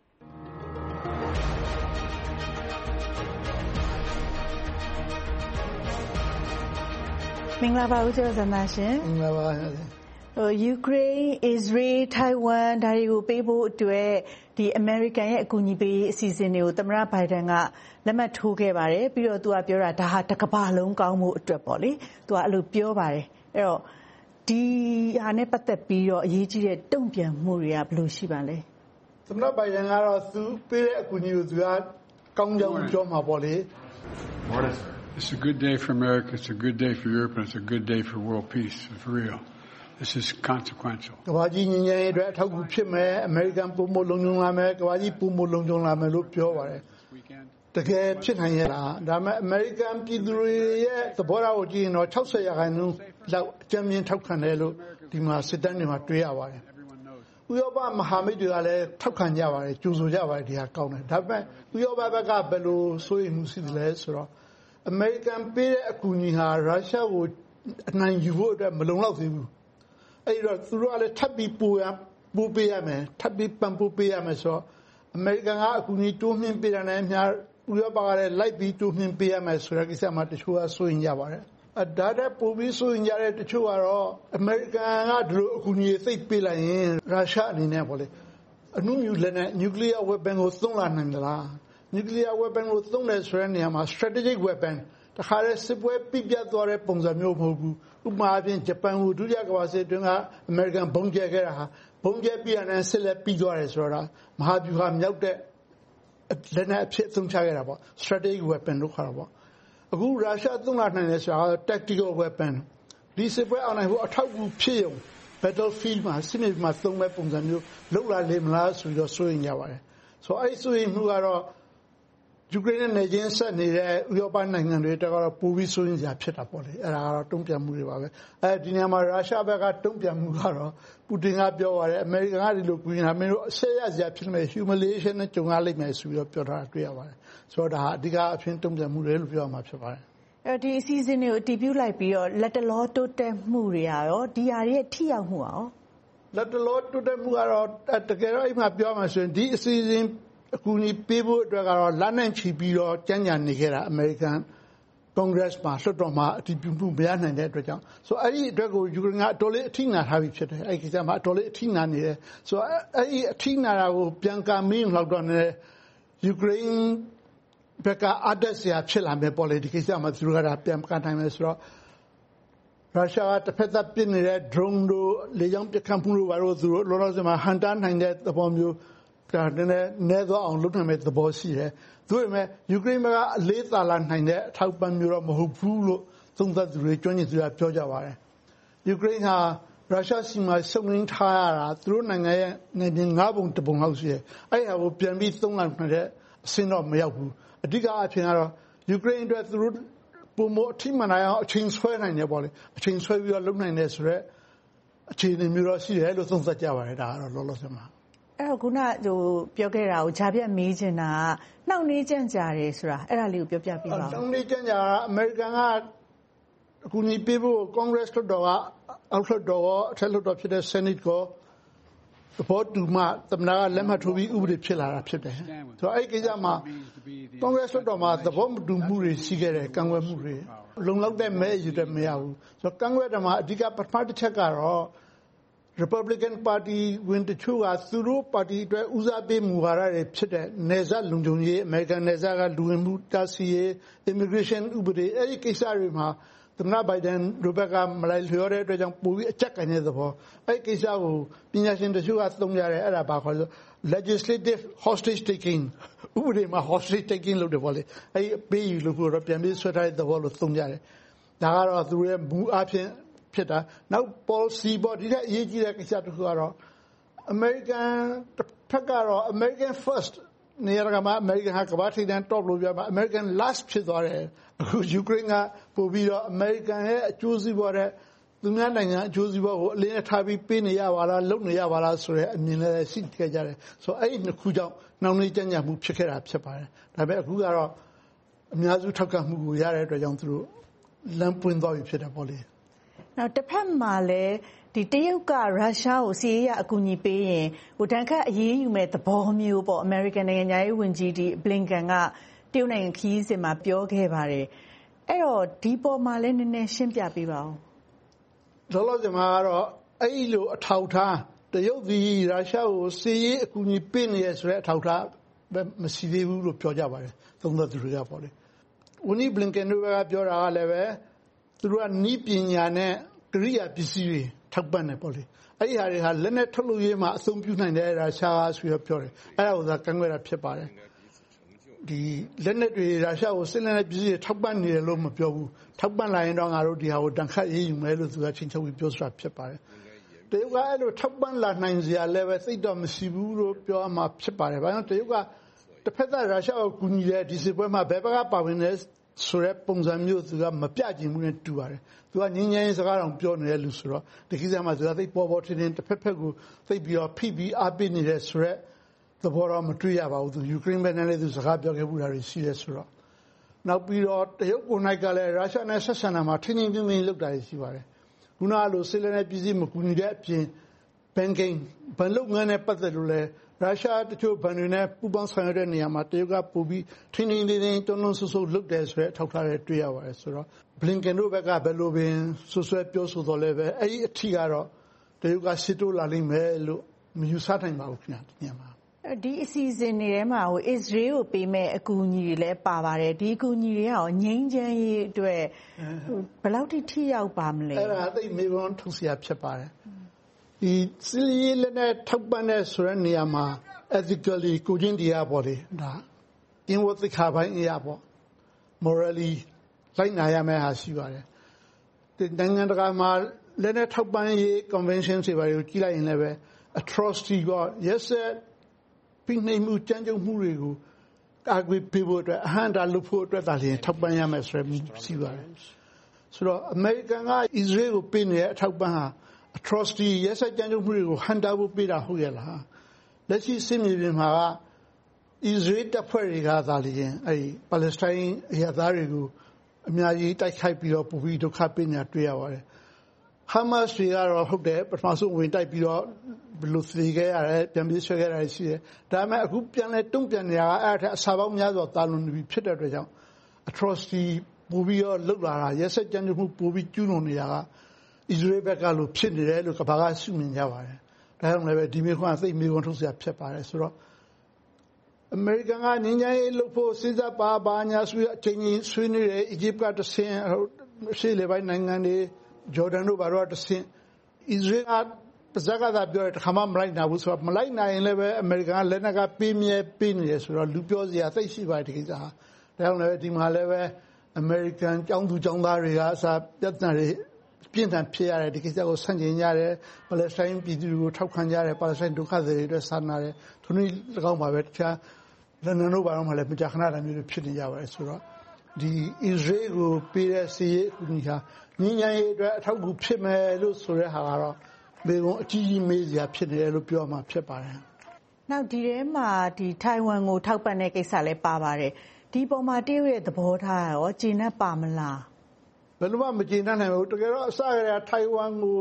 မင်္ဂလာပါဦးကျော်ဇံသာရှင်။မင်္ဂလာပါယူကရိန်း၊အစ္စရေး၊ထိုင်ဝမ်ဒါတွေကိုပေးဖို့အတွက်ဒီအမေရိကန်ရဲ့အကူအညီပေးအစီအစဉ်တွေကိုသမ္မတဘိုင်ဒန်ကလက်မှတ်ထိုးခဲ့ပါတယ်ပြီးတော့သူကပြောတာဒါဟာတစ်ကမ္ဘာလုံးကောင်းမှုအတွက်ပေါ့လေသူကအဲ့လိုပြောပါတယ်အဲ့တော့ဒီဟာနဲ့ပတ်သက်ပြီးတော့အရေးကြီးတဲ့တုံ့ပြန်မှုတွေကဘယ်လိုရှိပါလဲသမ္မတဘိုင်ဒန်ကတော့သူပေးတဲ့အကူအညီကိုသူကကောင်းကြောင်းပြောမှာပေါ့လေ It's a good day for America, it's a good day for Europe, and it's a good day for world peace, for real. This is consequential. ကမ္ဘာကြီးငြိမ်းချမ်းရေးအတွက်အထောက်အကူဖြစ်မယ်အမေရိကန်ပုံမလုံခြုံလာမယ်ကမ္ဘာကြီးပုံမလုံခြုံလာမယ်လို့ပြောပါတယ်တကယ်ဖြစ်နိုင်ရဲ့လားဒါပေမဲ့အမေရိကန်ပြည်သူတွေရဲ့သဘောထားကိုကြည့်ရင်တော့60%လောက်အကျဉ်းမြင့်ထောက်ခံတယ်လို့ဒီမှာစစ်တမ်းတွေမှာတွေ့ရပါတယ်ဥရောပမဟာမိတ်တွေကလည်းထောက်ခံကြပါတယ်ကြိုဆိုကြပါတယ်ဒီဟာကောင်းတယ်ဒါပေမဲ့ဥရောပဘက်ကဘယ်လိုစိုးရိမ်မှုရှိသလဲဆိုတော့အမေရိကန်ပေးတဲ့အကူအညီဟာရုရှားကိုအနိုင်ယူဖို့အတွက်မလုံလောက်သေးဘူးအဲ့တော့သူတို့ကလည်းထပ်ပြီးပို့ပေးရမယ်ထပ်ပြီးပံ့ပိုးပေးရမယ်ဆိုတော့အမေရိကန်ကအကူအညီတိုးမြှင့်ပေးတာနဲ့အများဥရောပကလည်းလိုက်ပြီးတိုးမြှင့်ပေးရမယ်ဆိုတဲ့ကိစ္စမှာတချို့ကစိုးရင်ကြပါတယ်ဒါတဲ့ပို့ပြီးစိုးရင်ကြတဲ့တချို့ကတော့အမေရိကန်ကဒီလိုအကူအညီသိပ်ပေးလိုက်ရင်ရုရှားအနေနဲ့ပေါ့လေအနုမြူလက်နဲ့ nuclear weapon ကိုသုံးလာနိုင်သလား nuclear weapon ကိုသုံးတယ်ဆိုတဲ့နေရာမှာ strategic weapon တခါတည်းစစ်ပွဲပြပြသွားတဲ့ပုံစံမျိုးမဟုတ်ဘူးဥပမာအပြင်ဂျပန်ကိုဒုတိယကမ္ဘာစစ်တွင်းကအမေရိကန်ဘုံကျဲခဲ့တာဟာဘုံကျဲပြီးရတဲ့စစ်လက်ပြီးသွားတယ်ဆိုတော့မဟာဗျူဟာမြောက်တဲ့လက်နက်အဖြစ်သုံးချခဲ့တာပေါ့ strategic weapon လို့ခေါ်တာပေါ့အခုရုရှားသုံးလာနိုင်တယ်ဆိုတာက tactical weapon ဒီစစ်ပွဲအောင်နိုင်ဖို့အထောက်အကူဖြစ်ရုံ battlefield မှာစစ်မြေပြင်မှာသုံးမဲ့ပုံစံမျိုးလောက်လာလေမလားဆိုပြီးတော့စိုးရိမ်ကြပါတယ်ဆိုတော့အဲ့ဒီစိုးရိမ်မှုကတော့ယူကရိန်းနဲ့နေချင်းဆက်နေတဲ့ဥရောပနိုင်ငံတွေတက်ကတော့ပိုပြီးစိုးရိမ်စရာဖြစ်တာပေါ့လေအဲ့ဒါကတော့တုံ့ပြန်မှုတွေပါပဲအဲဒီနေရာမှာရုရှားဘက်ကတုံ့ပြန်မှုကတော့ပူတင်ကပြောပါတယ်အမေရိကန်ကဒီလိုကူညီတာမင်းတို့အဆက်ရစရာဖြစ်နေ humiliation နဲ့ကြုံရလိမ့်မယ်ဆိုပြီးတော့ပြောထားတာတွေ့ရပါတယ်ဆိုတော့ဒါဟာအဓိကအဖြစ်တုံ့ပြန်မှုတွေလို့ပြောရမှာဖြစ်ပါတယ်ဒီအစီအစဉ်တွေကိုအတည်ပြုလိုက်ပြီးတော့လက်တလောတိုးတက်မှုတွေရောဒီဟာရဲ့ထိရောက်မှုရောလက်တလောတိုးတက်မှုကတော့တကယ်တော့အဲ့မှာပြောမှဆိုရင်ဒီအစီအစဉ်အကူအညီပေးဖို့အတွက်ကတော့လမ်းနဲ့ချီပြီးတော့ကြံ့ကြာနေခဲ့တာအမေရိကန်ကွန်ဂရက်မှာလွှတ်တော်မှာအတည်ပြုမှုမရနိုင်တဲ့အတွက်ကြောင့်ဆိုအဲ့ဒီအတွက်ကိုယူကရိန်းကအတော်လေးအထိနာထားပြီးဖြစ်တယ်အဲ့ဒီကိစ္စမှာအတော်လေးအထိနာနေတယ်ဆိုတော့အဲ့ဒီအထိနာတာကိုပြန်ကမင်းလောက်တော့နေယူကရိန်းဘက်ကအတက်စရာဖြစ်လာမယ်ပေါ့လေဒီကိစ္စမှာသူတို့ကပြန်ကန်နိုင်မယ်ဆိုတော့ရုရှားကတစ်ဖက်သက်ပစ်နေတဲ့ drone တို့လေကြောင်းပစ်ခတ်မှုတို့ဘာလို့သူတို့လောလောဆယ်မှာဟန်တာနိုင်တဲ့သဘောမျိုးဒါနည်းနည်းသွားအောင်လုပ်နိုင်မဲ့သဘောရှိတယ်။သို့ပေမဲ့ယူကရိန်းကအလေးသာလာနိုင်တဲ့အထောက်ပံ့မျိုးတော့မဟုတ်ဘူးလို့သုံးသပ်သူတွေကျွမ်းကျင်သူတွေပြောကြပါတယ်။ယူကရိန်းဟာရုရှားစီမှာစုံလင်ထားရတာသူတို့နိုင်ငံရဲ့နိုင်ငံ9ပုံ1ပုံလောက်ရှိတယ်။အဲ့ဒါကိုပြန်ပြီးသုံးလိုက်နိုင်တဲ့အဆင့်တော့မရောက်ဘူး။အဓိကအဖြစ်ကတော့ယူကရိန်းအတွက်သူတို့ပုံမအထိမှန်အောင်အချိန်ဆွဲနိုင်တယ်ပေါ့လေ။အချိန်ဆွဲပြီးတော့လုပ်နိုင်တယ်ဆိုတော့အခြေအနေမျိုးတော့ရှိတယ်လို့သုံးသပ်ကြပါတယ်ဒါကတော့လောလောဆယ်မှာအဲ့တော့ခုနပြောခဲ့တာကိုဂျာပြတ်မေးချင်တာကနှောင့်နှေးကြန့်ကြာတယ်ဆိုတာအဲ့ဒါလေးကိုပြောပြပေးပါဦးနှောင့်နှေးကြန့်ကြာတာအမေရိကန်ကအကူအညီပေးဖို့ကွန်ဂရက်လွှတ်တော်ကအောက်လွှတ်တော်ကအထက်လွှတ်တော်ဖြစ်တဲ့ Senate ကိုသဘောတူမှသမ္မတကလက်မှတ်ထိုးပြီးဥပဒေဖြစ်လာတာဖြစ်တယ်ဆိုတော့အဲ့ဒီကိစ္စမှာကွန်ဂရက်လွှတ်တော်မှာသဘောမတူမှုတွေရှိခဲ့တယ်ကန့်ကွက်မှုတွေလုံလောက်တဲ့မဲယူတယ်မရဘူးဆိုတော့ကန့်ကွက်တယ်မှာအဓိကပထမတစ်ချက်ကတော့ Republican Party ဝင်တချို့ကသူတို့ပါတီအတွက်ဦးစားပေးမူဝါဒတွေဖြစ်တဲ့နယ်စပ်လုံခြုံရေး American နယ်စပ်ကလူဝင်မှုတားဆီးရေး immigration ဥပဒေအဲ့ဒီကိစ္စတွေမှာသမ္မတဘိုင်ဒန်တို့ဘက်ကမလိုက်လျောတဲ့အတွက်ကြောင့်ပိုပြီးအကြက်ကန်တဲ့သဘောအဲ့ဒီကိစ္စကိုပညာရှင်တချို့ကသုံးကြတယ်အဲ့ဒါဘာခေါ်လဲ legislative hostage taking ဥပဒေမှာ hostage taking လုပ်တယ်ပေါ့လေအဲ့ဒီပေးယူလို့တော့ပြန်ပြီးဆွဲထားတဲ့သဘောလို့သုံးကြတယ်ဒါကတော့သူရဲ့မူအဖြစ်ဖြစ်တာနောက် policy ပေါ်ဒီတဲ့အရေးကြီးတဲ့ကိစ္စတစ်ခုကတော့ American တစ်ဖက်ကတော့ American first နေရာမှာ American ဟာကမ္ဘာထိပ်တန်း top လို့ပြောမှာ American last ဖြစ်သွားတယ်အခုယူကရိန်းကပို့ပြီးတော့ American ရဲ့အကျိုးစီးပွားတဲ့သူများနိုင်ငံအကျိုးစီးပွားကိုအလေးထားပြီးပေးနေရပါလားလုပ်နေရပါလားဆိုတဲ့အမြင်လည်းရှိခဲ့ကြတယ်ဆိုတော့အဲ့ဒီနှစ်ခုကြောင့်နှောင့်နှေးကြန့်ကြာမှုဖြစ်ခဲ့တာဖြစ်ပါတယ်ဒါပေမဲ့အခုကတော့အများစုထောက်ခံမှုကိုရတဲ့အတွက်ကြောင့်သူတို့လမ်းပွင့်သွားပြီဖြစ်တယ်ပေါ့လေနောက်တစ်ဖက်မှာလည်းဒီတရုတ်ကရုရှားကိုစီးရဲအကူအညီပေးရင်ဟိုတန်ခတ်အရေးယူမဲ့သဘောမျိုးပေါ့ American နိုင်ငံသားရေးဝန်ကြီးဒီ Blinken ကတရုတ်နိုင်ငံခီးစဉ်မှာပြောခဲ့ပါတယ်အဲ့တော့ဒီပေါ်မှာလည်းနည်းနည်းရှင်းပြပေးပါဦးလောလောဆယ်မှာကတော့အဲ့လိုအထောက်ထားတရုတ်ဒီရုရှားကိုစီးရဲအကူအညီပေးနေရဆိုတဲ့အထောက်ထားမရှိသေးဘူးလို့ပြောကြပါတယ်သုံးသပ်သူတွေကပေါ့လေဝန်ကြီး Blinken တို့ကပြောတာကလည်းပဲသူတို့ကနီးပညာနဲ့ကရိယာပစ္စည်းတွေထောက်ပံ့တယ်ပေါ့လေအဲ့ဒီဟာတွေဟာလက်နဲ့ထုတ်လို့ရေးမှာအသုံးပြုနိုင်တဲ့ရုရှားကဆိုရပြောတယ်အဲ့ဒါကိုသာကန့်ကွက်တာဖြစ်ပါတယ်ဒီလက်နဲ့တွေရုရှားကိုစစ်လက်နဲ့ပစ္စည်းတွေထောက်ပံ့နေတယ်လို့မပြောဘူးထောက်ပံ့လာရင်တော့ငါတို့ဒီဟာကိုတန်ခတ်ရေးယူမယ်လို့သူကချင်းချုပ်ပြီးပြောဆိုတာဖြစ်ပါတယ်တရုတ်ကအဲ့လိုထောက်ပံ့လာနိုင်စရာလည်းပဲသိတော့မရှိဘူးလို့ပြောမှဖြစ်ပါတယ်ဘာလို့တရုတ်ကတစ်ဖက်သားရုရှားကိုကူညီတဲ့ဒီစစ်ပွဲမှာဘယ်ဘက်ကပါဝင်လဲဆိုတဲ့ပုံစံမျိုးသူကမပြချင်ဘူးနဲ့တူပါတယ်သူကငင်းငင်းစကားတောင်ပြောနေတဲ့လူဆိုတော့ဒီကိစ္စမှာသူကသိပေါ်ထင်းထင်းတစ်ဖက်ဖက်ကိုသိပြီးတော့ဖိပြီးအားပေးနေတဲ့ဆိုရက်သဘောတော့မတွေ့ရပါဘူးသူယူကရိန်းဘက်နဲ့လည်းသူစကားပြောခဲ့မှုတာတွေရှိတယ်ဆိုတော့နောက်ပြီးတော့တရုတ်ကိုနိုင်ကလည်းရုရှားနဲ့ဆက်ဆံတာမှာထင်းထင်းထင်းထင်းလုပ်တာရှိပါတယ်ခုနကလိုစစ်လက်နဲ့ပြည်စည်းမကူညီတဲ့အပြင် banking ဘဏ်လုပ်ငန်းနဲ့ပတ်သက်လို့လည်းရုရှားတချို့ဘဏ်တွေနဲ့ပူးပေါင်းဆောင်ရွက်တဲ့နေရာမှာတရုတ်ကပို့ပြီးထင်းထင်းထင်းတွန်းတွန်းဆူဆူလုပ်တယ်ဆိုတဲ့အထောက်ထားတွေတွေ့ရပါတယ်ဆိုတော့ Blinken တို့ဘက်ကဘယ်လိုပင်ဆွဆွဲပြောဆိုတော့လည်းပဲအဲ့ဒီအထီကတော့တရုတ်ကစစ်တိုးလာလိမ့်မယ်လို့မယူဆနိုင်ပါဘူးခင်ဗျာဒီနေရာမှာဒီအစီအစဉ်တွေထဲမှာအစ္စရေးကိုပေးမဲ့အကူအညီတွေလည်းပါပါတယ်ဒီအကူအညီတွေကရောငြိမ်းချမ်းရေးအတွက်ဘယ်လောက်ထိရောက်ပါမလဲအဲ့ဒါသိမေကွန်ထုတ်เสียဖြစ်ပါတယ်ဒီစီလီလက်နဲ့ထောက်ပံ့တဲ့ဆိုတဲ့နေရာမှာ ethically ကိုချင်းတရားပေါ့လေဒါကျင့်ဝတ်သိက္ခာပိုင်းအရာပေါ့ morally လိုက်နာရမယ့်ဟာရှိပါတယ်ဒီနိုင်ငံတကာမှာလက်နဲ့ထောက်ပံ့ရေး convention တွေပါကိုကြည့်လိုက်ရင်လည်းပဲ atrocity က yes ဖိနှိပ်မှုကြမ်းကြုတ်မှုတွေကိုကာကွယ်ပေးဖို့အတွက်အဟန့်တာလုပ်ဖို့အတွက်ဒါလည်းထောက်ပံ့ရမယ်ဆိုရမှုရှိပါတယ်ဆိုတော့ American က Israel ကိုပေးနေတဲ့အထောက်ပံ့ဟာ atrocity ရက်စက်ကြမ်းကြုတ်မှုတွေကိုဟန်တာဖို့ပေးတာဟုတ်ရဲ့လားလက်ရှိစစ်မြေပြင်မှာက Israel တပ်ဖွဲ့တွေကသာလျှင်အဲဒီ Palestine အရပ်သားတွေကိုအများကြီးတိုက်ခိုက်ပြီးတော့ပူပြီးဒုက္ခပေးနေတာတွေ့ရပါတယ် Hamas တွေကတော့ဟုတ်တယ်ပထမဆုံးဝင်တိုက်ပြီးတော့ဘယ်လိုသိခဲ့ရတယ်ပြန်ပြီးဆွဲခဲ့တာရှိတယ်ဒါပေမဲ့အခုပြန်လဲတုံ့ပြန်နေတာကအဲ့ဒါအစာပေါင်းများစွာတာလွန်နေပြီဖြစ်တဲ့အတွက်ကြောင့် atrocity ပူပြီးတော့လှုပ်လာတာရက်စက်ကြမ်းကြုတ်မှုပူပြီးကျူးလွန်နေတာက Israel ဘက်ကလို့ဖြစ်နေတယ်လို့ကမ္ဘာကရှုမြင်ကြပါတယ်ဒါကြောင့်လည်းပဲဒီမျိုးကသိမေကွန်ထုတ်စရာဖြစ်ပါတယ်ဆိုတော့ American ကငင်းကြိုင်းလို့ဖို့စဉ်းစားပါညာဆိုအချိန်ကြီးဆွေးနွေးတယ် Egypt ကတဆင်းရှေ့လေပိုင်းနိုင်ငံတွေ Jordan တို့ဘာလို့တဆင်း Israel ကပါဇက်ကသာပြောတယ်တခါမှမလိုက်နိုင်ဘူးဆိုတော့မလိုက်နိုင်ရင်လည်းပဲအမေရိကန်ကလက်နက်ကပေးမြဲပေးနေတယ်ဆိုတော့လူပြောစရာသိရှိပါတယ်ဒီကိစ္စဟာဒါကြောင့်လည်းဒီမှာလည်းပဲအမေရိကန်ကျောင်းသူကျောင်းသားတွေကအစားပြဿနာတွေပြင်းထန်ဖြစ်ရတယ်ဒီကိစ္စကိုဆန့်ကျင်ကြတယ်ပါလက်စတိုင်းပြည်သူတွေကိုထောက်ခံကြတယ်ပါလက်စတိုင်းဒုက္ခသည်တွေအတွက်စာနာတယ်သူတို့၎င်းပါပဲတခြားလန်ဒန်တို့ဘာလို့မှလည်းမကြာခဏတည်းမျိုးဖြစ်နေကြပါတယ်ဆိုတော့ဒီအစ္စရေးကိုပေးတဲ့စီးရေးအကူအညီဟာငြိမ်းချမ်းရေးအတွက်အထောက်အကူဖြစ်မယ်လို့ဆိုတဲ့ဟာကတော့ဘေကုံအကြီးကြီးမေးစရာဖြစ်နေတယ်လို့ပြောမှဖြစ်ပါတယ်။နောက်ဒီထဲမှာဒီထိုင်ဝမ်ကိုထောက်ပံ့တဲ့ကိစ္စလည်းပါပါတယ်။ဒီပေါ်မှာတရုတ်ရဲ့သဘောထားရောကျေနပ်ပါမလား။ဘယ်လိုမှမကျေနပ်နိုင်ဘူး။တကယ်တော့အစကတည်းကထိုင်ဝမ်ကို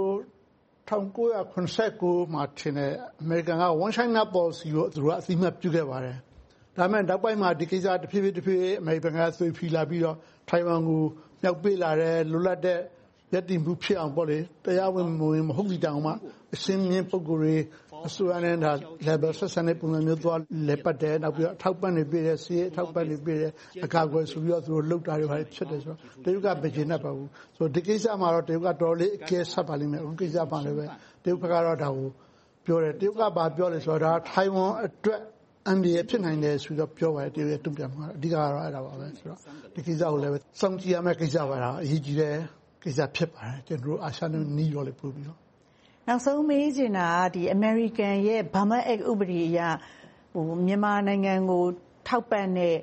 1989မှာထင်တယ်အမေရိကန်က One China Policy ကိုသူတို့ကအသိအမှတ်ပြုခဲ့ပါတယ်။ဒါပေမဲ့နောက်ပိုင်းမှာဒီကိစ္စတဖြည်းဖြည်းအမေရိကန်ကသွေးဖီလာပြီးတော့ထိုင်ဝမ်ကိုမြောက်ပေးလာတယ်လွတ်လပ်တဲ့ရည်တည်မှုဖြစ်အောင်ပေါ့လေတရားဝင်မဝင်မဟုတ်ဒီတောင်မှအရှင်းမြင့်ပုံကိုယ်တွေအစိုးရနဲ့ဒါ level ဆက်ဆံတဲ့ပုံစံမျိုးသွားလက်ပတ်တယ်နောက်ပြီးတော့အထောက်ပံ့နေပေးတယ်စီးအထောက်ပံ့နေပေးတယ်အကာအကွယ်ဆိုပြီးတော့သူတို့လှုပ်တာတွေပါဖြစ်တယ်ဆိုတော့တရုတ်ကမကျေနပ်ပါဘူးဆိုတော့ဒီကိစ္စမှာတော့တရုတ်ကတော်လေးအကဲဆက်ပါလိမ့်မယ်အခုကိစ္စမှာလည်းပဲတရုတ်ကတော့ဒါကိုပြောတယ်တရုတ်ကဘာပြောလဲဆိုတော့ဒါထိုင်ဝမ်အတွက်အန်ဒီရဖြစ်နိုင်တယ်ဆိုတော့ပြောပါတယ်တရုတ်ရဲ့တုံ့ပြန်မှာအဓိကတော့အဲ့ဒါပါပဲဆိုတော့ဒီကိစ္စကိုလည်းစောင့်ကြည့်ရမယ့်ကိစ္စပါလားအရေးကြီးတယ်ကိစ္စဖြစ်ပါတယ်ကျွန်တော်အာရှနဲ့နီးရောလေပို့ပြီးတော့နောက်ဆုံးမေးချင်တာဒီ American ရဲ့ Burma Act ဥပဒေအရမြန်မာနိုင်ငံကိုထောက်ပံ့တဲ့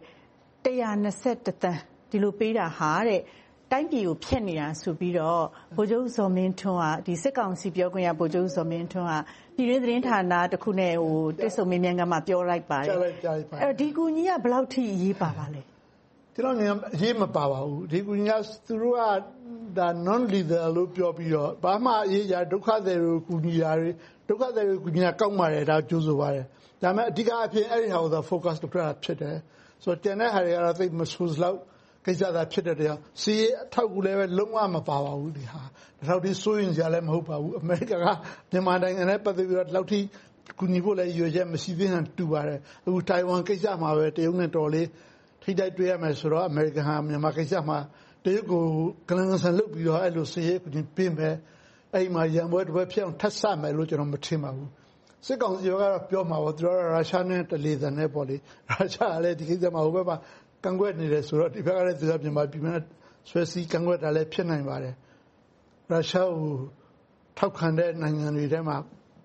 121တန်းဒီလိုပေးတာဟာတဲ့တိုင်းပြည်ကိုဖျက်နေတာဆိုပြီးတော့ဗိုလ်ချုပ်ဇော်မင်းထွန်းကဒီစစ်ကောင်စီပြောခွင့်ရဗိုလ်ချုပ်ဇော်မင်းထွန်းကပြည်တွင်းသတင်းဌာနတစ်ခုနဲ့တွေ့ဆုံမေးမြန်းခန်းမှာပြောလိုက်ပါတယ်အဲ့ဒီကူညီကဘယ်လောက်ထိအရေးပါပါလဲကျွန်တော်အရေးမပါပါဘူးဒီကူညီကသူတို့ကဒါ non leader လို့ပြောပြီးတော့ဘာမှအရေးကြဒုက္ခသည်တွေကိုကူညီတာတွေဒုက္ခသည်တွေကိုကူညီတာကောက်ပါတယ်ဒါကြိုးဆိုပါတယ်ဒါပေမဲ့အဓိကအဖြစ်အဲ့ဒီဟာကို focus လုပ်တာဖြစ်တယ်ဆိုတော့ကျန်တဲ့ဟာတွေကတော့သိမဆိုးလောက်ကိစ္စသာဖြစ်တဲ့တရားစီးအထောက်ကူလည်းပဲလုံးဝမပါပါဘူးဒီဟာဒါတော့ဒီစိုးရင်စရာလည်းမဟုတ်ပါဘူးအမေရိကန်ကမြန်မာနိုင်ငံနဲ့ပတ်သက်ပြီးတော့လောက်ထိကူညီဖို့လည်းရွေချက်မရှိသေးဟန်တူပါတယ်အခုတိုင်ဝမ်ကိစ္စမှာပဲတရုတ်နဲ့တော်လေးထိတိုက်တွေ့ရမယ်ဆိုတော့အမေရိကန်ဟာမြန်မာကိစ္စမှာတရုတ်ကိုကလန်ဆန်လုပ်ပြီးတော့အဲ့လိုစီးရဲကူညီပေးမယ်အဲ့မှာရန်ပွဲတစ်ပွဲဖြစ်အောင်ထပ်ဆမယ်လို့ကျွန်တော်မထင်ပါဘူးစစ်ကောင်စီကတော့ပြောမှာပေါ့သူတို့ရုရှားနဲ့တလေတန်နဲ့ပေါ့လေရုရှားကလည်းဒီကိစ္စမှာဟိုဘက်မှာကန့်ကွက်နေတယ်ဆိုတော့ဒီဘက်ကလည်းသူကမြန်မာပြည်မှာဆွဲစီးကန့်ကွက်တာလည်းဖြစ်နိုင်ပါတယ်ရုရှားကိုထောက်ခံတဲ့နိုင်ငံတွေထဲမှာ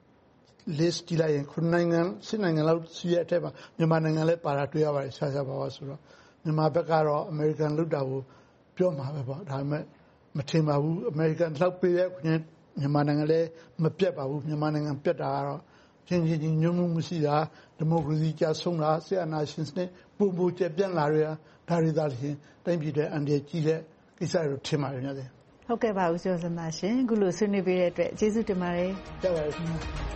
list ကြည့်လိုက်ရင်9နိုင်ငံ10နိုင်ငံလောက်ရှိတဲ့အထက်မှာမြန်မာနိုင်ငံလည်းပါတာတွေ့ရပါတယ်ရှားရှားပါပါဆိုတော့မြန်မာဘက်ကတော့အမေရိကန်လွတ်တာကိုပြောမှာပဲပေါ့ဒါပေမဲ့မထင်ပါဘူးအမေရိကန်လောက်ပေးတဲ့မြန်မာနိုင်ငံလည်းမပြတ်ပါဘူးမြန်မာနိုင်ငံပြတ်တာကတော့ချင်းညွှန်းမှုမရှိတာဒီမိုကရေစီကျဆုံးတာဆရာနာရှင်စနစ်ပုံပုံကျပြန့်လာရတာဒါတွေသာလျှင်တိုင်းပြည်တဲ့အန်ဒီကြီးတဲ့ကိစ္စတွေထင်ပါတယ်များတယ်ဟုတ်ကဲ့ပါဦးကျော်စံသာရှင်အခုလိုဆွေးနွေးပေးတဲ့အတွက်ကျေးဇူးတင်ပါတယ်ကျေးဇူးပါရှင်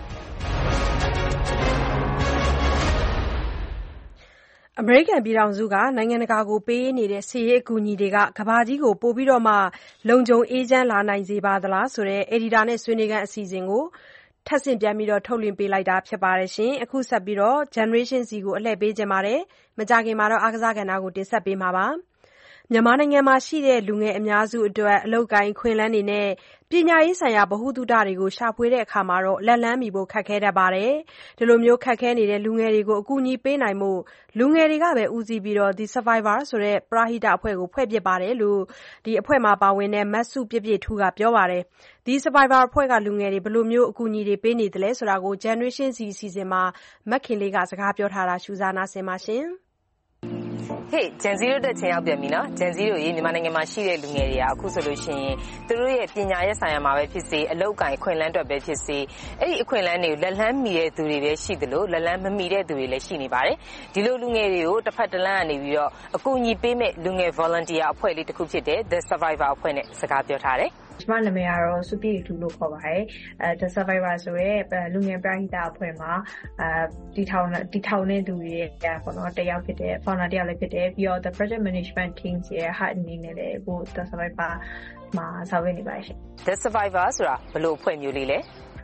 အမေရိကန်ပြည်ထောင်စုကနိုင်ငံတကာကိုပေးနေတဲ့စစ်ရေးအကူအညီတွေကကမ္ဘာကြီးကိုပိုပြီးတော့မှလုံခြုံအေးချမ်းလာနိုင်စေပါသလားဆိုတဲ့အက်ဒီတာနဲ့ဆွေးနွေးခန်းအစီအစဉ်ကိုထပ်ဆင့်ပြန်ပြီးတော့ထုတ်လွှင့်ပေးလိုက်တာဖြစ်ပါတယ်ရှင်အခုဆက်ပြီးတော့ Generation Z ကိုအလှည့်ပေးခြင်းပါတယ်မကြခင်မှာတော့အားကစားကဏ္ဍကိုတင်ဆက်ပေးမှာပါမြန်မာနိုင်ငံမှာရှိတဲ့လူငယ်အများစုအတွက်အလုပ်ကိုင်ခွင့်လန်းတွေနဲ့ပညာရေးဆိုင်ရာဗဟုသုတတွေကိုရှာဖွေတဲ့အခါမှာတော့လက်လန်းမီဖို့ခက်ခဲတတ်ပါတယ်။ဒီလိုမျိုးခက်ခဲနေတဲ့လူငယ်တွေကိုအကူအညီပေးနိုင်မှုလူငယ်တွေကပဲဦးစီးပြီးတော့ The Survivor ဆိုတဲ့ပရဟိတအဖွဲ့ကိုဖွဲ့ဖြစ်ပါတယ်လို့ဒီအဖွဲ့မှာပါဝင်တဲ့မတ်စုပြည့်ပြည့်ထူးကပြောပါတယ်။ The Survivor အဖွဲ့ကလူငယ်တွေဘယ်လိုမျိုးအကူအညီတွေပေးနေသလဲဆိုတာကို Generation Z အစီအစဉ်မှာမက်ခင်လေးကစကားပြောထားတာရှုစားနာဆင်ပါရှင်။ Hey, Gen Z တို့တက်ချင်းရောက်ပြန်ပြီနော် Gen Z တို့ရေမြန်မာနိုင်ငံမှာရှိတဲ့လူငယ်တွေကအခုဆိုလို့ရှိရင်သူတို့ရဲ့ပညာရေးဆိုင်ရာမှာပဲဖြစ်စေအလုပ်ကိုင်ခွင့်လန်းတွေပဲဖြစ်စေအဲ့ဒီအခွင့်လန်းတွေကိုလက်လန်းမီတဲ့သူတွေပဲရှိသလိုလက်လန်းမမီတဲ့သူတွေလည်းရှိနေပါတယ်ဒီလိုလူငယ်တွေကိုတစ်ဖက်တစ်လမ်းကနေပြီးတော့အကူအညီပေးမဲ့လူငယ် volunteer အဖွဲ့လေးတစ်ခုဖြစ်တဲ့ The Survivor အဖွဲ့နဲ့စကားပြောထားတယ်ကျမနာမည်ကတော့စုပြည့်ထူလို့ခေါ်ပါတယ်The Survivor ဆိုရဲလူငယ်ပရဟိတအဖွဲ့မှာတီထောင်တဲ့သူတွေပေါ့နော်တယောက်ဖြစ်တဲ့ founder တယောက်လည်းဖြစ်တယ်ပြီးတော့ the project management team ရဲ့ head အနေနဲ့လည်းကို The Survivor မှာဆောင်ရွက်နေပါတယ်ရှင် The Survivor ဆိုတာဘယ်လိုအဖွဲ့မျိုးလေးလဲ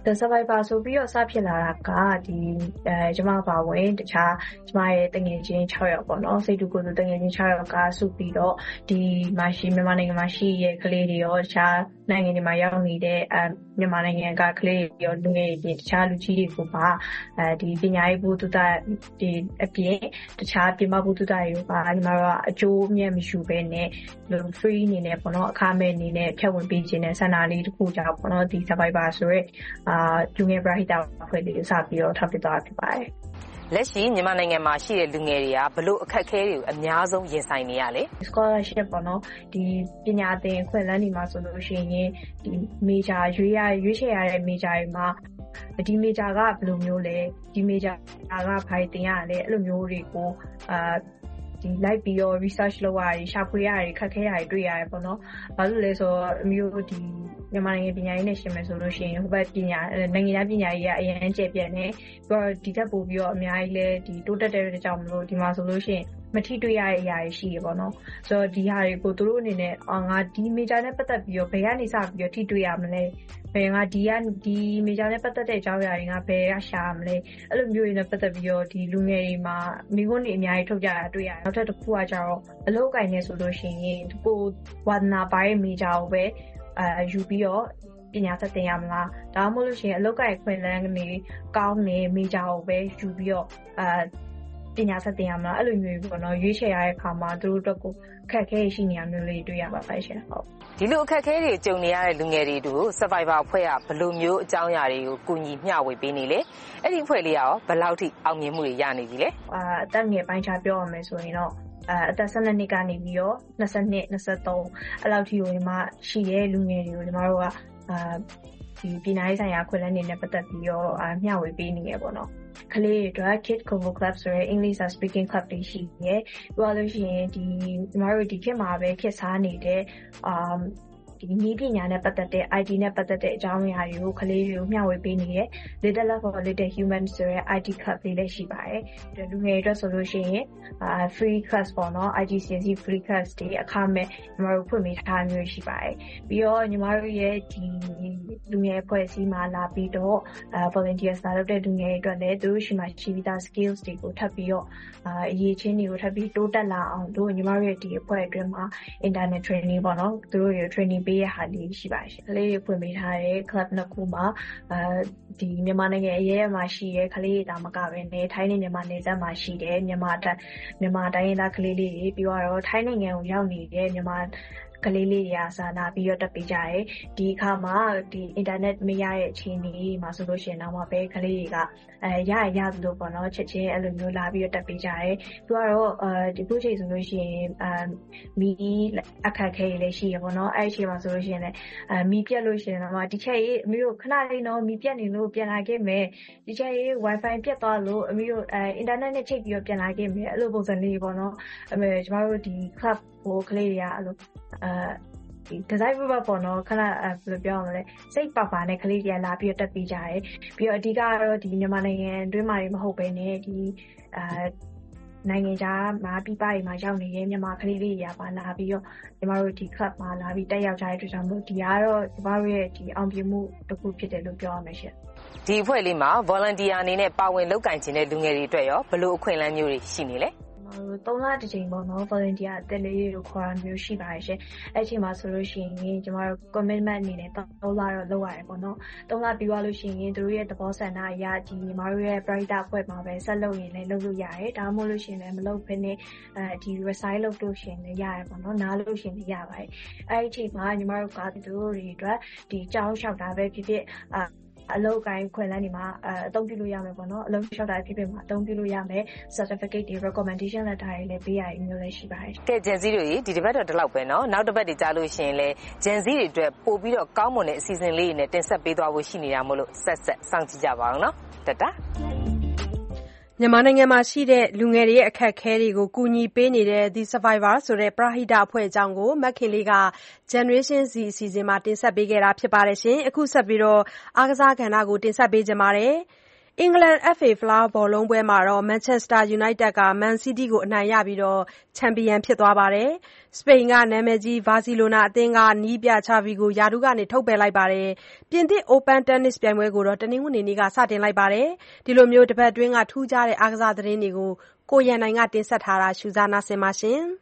The Survivor ဆိုပြီးတော့စဖြစ်လာတာကကျမပါဝင်တခြားကျမရဲ့တငယ်ချင်း6ယောက်ပေါ့နော်စိတ်တူကိုယ်တူတငယ်ချင်း6ယောက်ကစုပြီးတော့ဒီမှာရှိမြန်မာနိုင်ငံမှာရှိရဲ့ကလေးတွေရောတခြားနိုင်ငံတွေမှာရောက်နေတဲ့မြန်မာနိုင်ငံကကလေးတွေရောလူငယ်တွေတခြားလူကြီးတွေကိုပါဒီပညာရေးဘုဒ္ဓတာဒီအပြင်တခြားပြင်ပဘုဒ္ဓတာတွေပါဒီမှာတော့အကျိုးအမြတ်မရှိဘဲနဲ့လူ free အနေနဲ့ပေါ့နော်အခမဲ့အနေနဲ့ဖြတ်ဝင်ပေးခြင်းနဲ့ဆန္ဒလေးတစ်ခုကြောင့်ပေါ့နော်ဒီ Survivor ဆိုရဲလူငယ်ပရိသတ်အဖွဲ့လေးစပြီးတော့ထောက်ပြသွားဖြစ်ပါတယ်လက်ရှိမြန်မာနိုင်ငံမှာရှိတဲ့လူငယ်တွေကဘလို့အခက်အခဲတွေကိုအများဆုံးရင်ဆိုင်နေရလဲ scholarship ပေါ့နော်ဒီပညာသင်ခွင့်လန်းတွေမှာဆိုလို့ရှိရင်ဒီ major ရွေးချယ်ရတဲ့ major တွေမှာဒီ major ကဘယ်လိုမျိုးလဲဒီ major ကဘာတင်ရလဲအဲ့လိုမျိုးတွေကိုဒီလိုက်ပြီးတော့ research လုပ်ရတယ်ရှာဖွေရတယ်ခက်ခဲရတယ်တွေ့ရတယ်ပေါ့နော်ဘာလို့လဲဆိုတော့အမျိုးဒီမြန်မာနိုင်ငံပညာရေးနဲ့ရှင်မယ်ဆိုလို့ရှိရင်ဟိုဘက်ပညာနိုင်ငံခြားပညာရေးကအရင်ကျပြတ်နေပြီးတော့ဒီထက်ပိုပြီးတော့အများကြီးလဲဒီတိုးတက်တဲ့ကြောင့်မလို့ဒီမှာဆိုလို့ရှိရင်မထိတွေ့ရတဲ့အရာတွေရှိရပေါ့နော်ဆိုတော့ဒီဟာတွေကိုသူတို့အနေနဲ့ငါဒီ major နဲ့ပတ်သက်ပြီးတော့ဘယ်ကနေစပြီးတော့ထိတွေ့ရမလဲဘယ်ငါဒီ major နဲ့ပတ်သက်တဲ့အကြောင်းအရာတွေငါဘယ်ကရှာမလဲအဲ့လိုမျိုးတွေနဲ့ပတ်သက်ပြီးတော့ဒီလူငယ်တွေမှာမိခွန်းတွေအများကြီးထုတ်ကြတာတွေ့ရတယ်နောက်ထပ်တစ်ခုကကျတော့အလုပ်ကိုင်နေဆိုလို့ရှိရင်ကိုဝါသနာပါရဲ့ major ကိုပဲယူပြီးတော့ပညာသက်သင်ရမလားဒါမှမဟုတ်လို့ရှိရင်အလုပ်ကိုင်ခွင့်လန်းကနေကောင်းနေ major ကိုပဲယူပြီးတော့ပညာဆက်တင်ရမှာအဲ့လိုမျိုးပေါ့နော်ရွေးချယ်ရတဲ့အခါမှာသူတို့အတွက်ကိုအခက်အခဲရှိနေရမျိုးလေးတွေ့ရပါပါရှင်ဟုတ်ဒီလိုအခက်အခဲတွေကြုံနေရတဲ့လူငယ်တွေတို့ Survivor အဖွဲ့ကဘယ်လိုမျိုးအကြောင်းအရာတွေကိုကူညီမျှဝေပေးနေလဲအဲ့ဒီအဖွဲ့လေးကရောဘယ်လောက်ထိအောင်မြင်မှုတွေရနေပြီလဲအသက်ငယ်ပိုင်းခြားပြောရမယ်ဆိုရင်တော့အသက်12နှစ်ကနေပြီးတော့22 23အဲ့လောက်ထိကိုဒီမှာရှိတဲ့လူငယ်တွေကိုဒီမှာတို့ကဒီပညာရေးဆိုင်ရာခွင့်လန်းနေနဲ့ပတ်သက်ပြီးတော့မျှဝေပေးနေရပေါ့နော်ကလေးတွေ Kid Convo Club ဆိုရယ် English Speaking Club တွေရှိတယ်။ပြောလို့ရှိရင်ဒီမှာတို့ဒီခေတ်မှာပဲခေတ်စားနေတဲ့ဒီနည်းပညာနဲ့ပတ်သက်တဲ့ IT နဲ့ပတ်သက်တဲ့အကြောင်းအရာတွေကိုကလေးတွေကိုမျှဝေပေးနေတယ်။ Little Love for Little Humans ဆိုရယ် IT Club လေးလည်းရှိပါတယ်။လူငယ်တွေအတွက်ဆိုလို့ရှိရင်free class ပေါ့နော် IGCSE free class တွေအခမဲ့ညီမတို့ဖွင့်ပေးထားမျိုးရှိပါတယ်။ပြီးတော့ညီမတို့ရဲ့ဒီလူငယ်အဖွဲ့အစည်းမှာလာပြီးတော့ volunteers လာလုပ်တဲ့လူငယ်တွေအတွက်လည်းသူတို့ရှိမှရှိပြီးသား skills တွေကိုထပ်ပြီးတော့အရေးချင်းတွေကိုထပ်ပြီးတိုးတက်လာအောင်တို့ညီမတို့ရဲ့ဒီအဖွဲ့အတွင်းမှာ internet training ပေါ့နော်သူတို့ရဲ့ trainingပေးရဟာလေးရှိပါရှင်။ကလေးတွေဖွင့်ပေးထားတဲ့ club နှစ်ခုမှာဒီမြန်မာနိုင်ငံအရေးမှာရှိတဲ့ကလေးတွေတာမကပဲနဲ့ထိုင်းနဲ့မြန်မာနယ်စပ်မှာရှိတဲ့မြန်မာတိုင်းရင်းသားကလေးလေးတွေပြီးတော့ထိုင်းနိုင်ငံကိုရောက်နေတဲ့မြန်မာကလေးလေးတွေကစာနာပြီးတော့တက်ပေးကြတယ်ဒီအခါမှာဒီ internet မရတဲ့အခြေအနေမှာဆိုလို့ရှိရင်တော့ပဲကလေးတွေကရလို့ပေါ့နော်ချက်ချင်းအဲ့လိုမျိုးလာပြီးတော့တက်ပေးကြတယ်သူကတော့ဒီခုချိန်ဆိုလို့ရှိရင်မီအခက်ခဲလေးရှိရပေါ့နော်အဲ့အချိန်မှာဆိုလို့ရှိရင်လည်းမီပြတ်လို့ရှိရင်တော့ဒီချက်ရေးအမေတို့ခဏလေးတော့မီပြတ်နေလို့ပြန်လာခဲ့မယ်ဒီချက်ရေး wifi ပြတ်သွားလို့အမေတို့internet နဲ့ချိတ်ပြီးတော့ပြန်လာခဲ့မယ်အဲ့လိုပုံစံလေးပေါ့နော်အမေကျမတို့ဒီ club ဟိုကလေးတွေကအဲ့လိုဒီ design ပေါ့နော်ခဏဘယ်လိုပြောရမလဲစိတ်ပါနဲ့ကလေးတွေကလာပြီးတော့တက်ပြီးကြတယ်ပြီးတော့အဓိကတော့ဒီမြန်မာနိုင်ငံတွင်းမှာမဟုတ်ဘဲနဲ့ဒီနိုင်ငံခြားမှာပြည်ပတွေမှာရောက်နေတဲ့မြန်မာကလေးတွေကပါလာပြီးတော့ညီမတို့ဒီ club မှာလာပြီးတက်ရောက်ကြတဲ့အတွက်ကြောင့်မို့ဒီကတော့ညီမတို့ရဲ့ဒီအောင်ပြမှုတစ်ခုဖြစ်တယ်လို့ပြောရမှာရှင်ဒီအဖွဲ့လေးမှာ volunteer အနေနဲ့ပါဝင်လုပ်ကိုင်ခြင်းတဲ့လူငယ်တွေအတွက်ရောဘယ်လိုအခွင့်အလမ်းမျိုးတွေရှိနေလဲ 3လတစ်ချိန်ပေါ့နော် volunteer အသက်လေးတွေကိုခေါ်ရမျိုးရှိပါတယ်ရှင်အဲ့အချိန်မှာဆိုလို့ရှိရင်ကျမတို့ commitment အနေနဲ့3လတော့လုပ်ရတယ်ပေါ့နော်3လပြီးသွားလို့ရှိရင်တို့ရဲ့သဘောဆန္ဒအရဒီညီမတို့ရဲ့ private အဖွဲ့မှာပဲဆက်လုပ်ရင်လည်းလုပ်လို့ရတယ်ဒါမှမဟုတ်လို့ရှိရင်လည်းမလုပ်ဘဲနဲ့ဒီ resign လုပ်လို့ရှိရင်လည်းရတယ်ပေါ့နော်နားလို့ရှိရင်လည်းရပါတယ်အဲ့ဒီအချိန်မှာညီမတို့ကတို့တွေအတွက်ဒီကြောင်းလျှောက်တာပဲဖြစ်ဖြစ်အလုပ်ကိုင်းခွင့်လန်းနေမှာအသုံးပြုလို့ရမယ်ပေါ့နော်အလုပ်လျှောက်တာဖြစ်မှာအသုံးပြုလို့ရမယ် certificate တွေ recommendation letter တွေလည်းပေးရရင်မျိုးလည်းရှိပါတယ်ကဲ Gen Z တို့ဒီတစ်ပတ်တော့ဒီလောက်ပဲနော်နောက်တစ်ပတ်တွေကြားလို့ရှိရင်လည်း Gen Z တွေအတွက်ပို့ပြီးတော့ကောင်းမွန်တဲ့အစီအစဉ်လေးတွေနဲ့တင်ဆက်ပေးသွားဖို့ရှိနေတာမို့လို့ဆက်စောင့်ကြည့်ကြပါအောင်နော်တတမြန်မာနိုင်ငံမှာရှိတဲ့လူငယ်တွေရဲ့အခက်အခဲတွေကိုကူညီပေးနေတဲ့ The Survivor ဆိုတဲ့ပရဟိတအဖွဲ့အကြောင်းကိုမခင်လေးက Generation Z အစီအစဉ်မှာတင်ဆက်ပေးခဲ့တာဖြစ်ပါတယ်ရှင်။အခုဆက်ပြီးတော့အားကစားကဏ္ဍကိုတင်ဆက်ပေးကြပါမယ်။အင်္ဂလန် FA ဖလားဘောလုံးပွဲမှာတော့ Manchester United က Man City ကိုအနိုင်ရပြီးချန်ပီယံဖြစ်သွားပါတယ်။ စပိန်ကနာမည်ကြီး ဘာစီလိုနာအသင်းကနည်းပြ Xavi ကိုရာထူးကထုတ်ပယ်လိုက်ပါတယ်။ ပြင်သစ် Open တင်းနစ်ပြိုင်ပွဲကိုတော့ တနင်္ဂနွေနေ့ကစတင်လိုက်ပါတယ်။ ဒီလိုတပတ်အတွင်းထူးခြားတဲ့အားကစားသတင်းတွေကိုကိုရန်နိုင်ကတင်ဆက်ထားပါတယ်။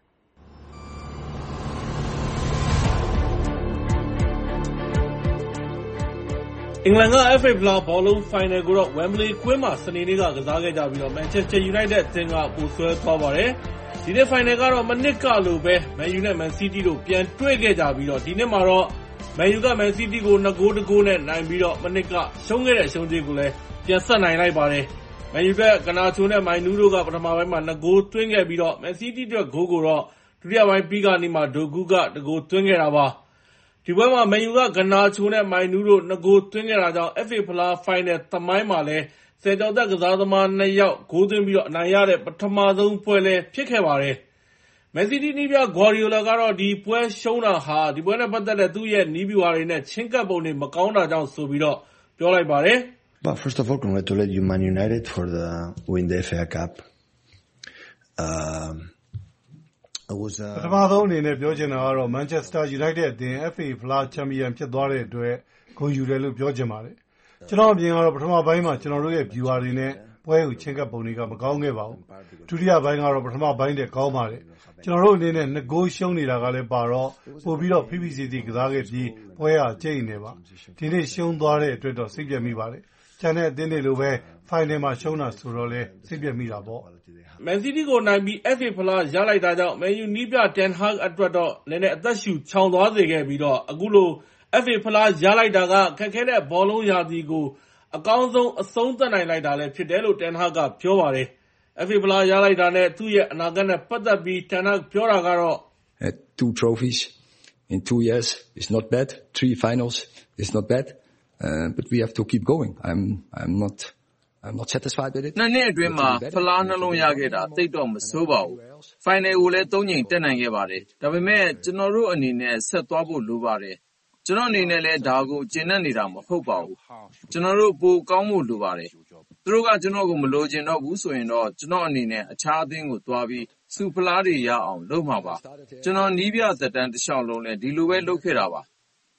အင်္ဂလန်က FA ဖလားဘောလုံးဖိုင်နယ်ကိုတော့ Wembley ကွင်းမှာစနေနေ့ကကစားခဲ့ကြပြီး Manchester United အသင်းကပိုဆွဲသွားပါတယ်။ ဒီနှစ်ဖိုင်နယ်ကတော့မနှစ်ကလိုပဲ Man U နဲ့ Man City တို့ပြန်တွေ့ခဲ့ကြပြီးဒီနှစ်မှာတော့ Man U က Man City ကို 2-1 နဲ့နိုင်ပြီးမနှစ်ကရှုံးခဲ့တဲ့ရှုံးကြွေးကိုလည်းပြန်ဆပ်နိုင်လိုက်ပါတယ်။ Man U အတွက် ဂနာချိုနဲ့မိုင်နူးတို့ကပထမပိုင်းမှာ2 ဂိုးသွင်းခဲ့ပြီးMan City အတွက်ဂိုးကိုတော့ဒုတိယပိုင်းပြီးခါနီးမှာ ဒိုဂူးက1 ဂိုးသွင်းခဲ့တာပါ။ ဒီပွဲမှာ Man U က ဂနာချိုနဲ့မိုင်နူးတို့2 ဂိုးသွင်းခဲ့တာကြောင့် FA ဖလားဖိုင်နယ်သမိုင်းမှာလည်း ဆယ်ကျော်သက်ကစားသမား2 ယောက်ဂိုးသွင်းပြီးအနိုင်ရတဲ့ပထမဆုံးပွဲလည်းဖြစ်ခဲ့ပါတယ်။ Man City နည်းပြ Guardiola ကတော့ဒီပွဲရှုံးတာဟာဒီပွဲနဲ့ပတ်သက်တဲ့သူ့ရဲ့နည်းဗျူဟာတွေနဲ့ချဉ်းကပ်ပုံတွေမကောင်းတာကြောင့်ဆိုပြီးပြောလိုက်ပါတယ်။ First of all, congratulate you Man United for the win the FA Cup. ပထမဆုံးအနေနဲ့ပြောချင်တာကတော့ Manchester United အသင်း FA ဖလားချန်ပီယံဖြစ်သွားတဲ့အတွက်ဂုဏ်ယူတယ်လို့ပြောချင်ပါတယ်။ကျွန်တော်အမြင်ကတော့ပထမပိုင်းမှာကျွန်တော်တို့ရဲ့ဗျူဟာတွေနဲ့ပွဲကိုချဉ်းကပ်ပုံတွေကမကောင်းခဲ့ပါဘူး။ဒုတိယပိုင်းကတော့ပထမပိုင်းတဲ့ကောင်းပါတယ်။ကျွန်တော်တို့အနေနဲ့2 ဂိုးရှုံးနေတာကလည်းပါတော့ပို့ပြီးဖိဖိစီးစီးကစားခဲ့ပြီးပွဲဟာကျိတ်နေပါ။ဒီနေ့ရှုံးသွားတဲ့အတွက်တော့စိတ်ပြတ်မိပါတယ်။ကျန်တဲ့အသင်းတွေလိုပဲဖိုင်နယ်မှာရှုံးတာဆိုတော့လည်းစိတ်ပြတ်မိတာပေါ့။ Man City ကိုနိုင်ပြီး FA ဖလားရလိုက်တာကြောင့် Man U နည်းပြ Ten Hag အတွက်တော့နည်းနည်းအသက်ရှူချောင်သွားစေခဲ့ပြီးအခုလို FA ဖလားရလိုက်တာကခက်ခဲတဲ့ဘောလုံးရာသီကိုအကောင်းဆုံးအဆုံးသတ်နိုင်လိုက်တာလည်းဖြစ်တယ်လို့ Ten Hag ကပြောပါတယ်။ FA ဖလားရလိုက်တာနဲ့သူ့ရဲ့အနာဂတ်နဲ့ပတ်သက်ပြီး Ten Hag ပြောတာကတော့ 2 trophies in 2 years is not bad. 3 finals is not bad. But we have to keep going. I'm not satisfied with it. 2 နှစ်အတွင်းမှာဖလားနှလုံးရခဲ့တာသိပ်တော့မဆိုးပါဘူး။ ဖိုင်နယ်ကိုလည်း3 ကြိမ်တက်နိုင်ခဲ့ပါတယ်။ဒါပေမဲ့ကျွန်တော်တို့အနေနဲ့ဆက်သွားဖို့လိုပါတယ်။ကျွန်တော်အနေနဲ့လည်းဒါကိုကျင့်နေနေတာမဟုတ်ပါဘူး။ကျွန်တော်တို့ပိုကောင်းဖို့လိုပါတယ်။သူတို့ကကျွန်တော်ကိုမလိုချင်တော့ဘူးဆိုရင်တော့ကျွန်တော်အနေနဲ့အခြားအသင်းကိုသွားပြီးဆုဖလားတွေရအောင်လုပ်မှာပါ။ကျွန်တော်နီးပြသက်တမ်းတစ်လျှောက်လုံးနဲ့ဒီလိုပဲလုပ်ခဲ့တာပါ။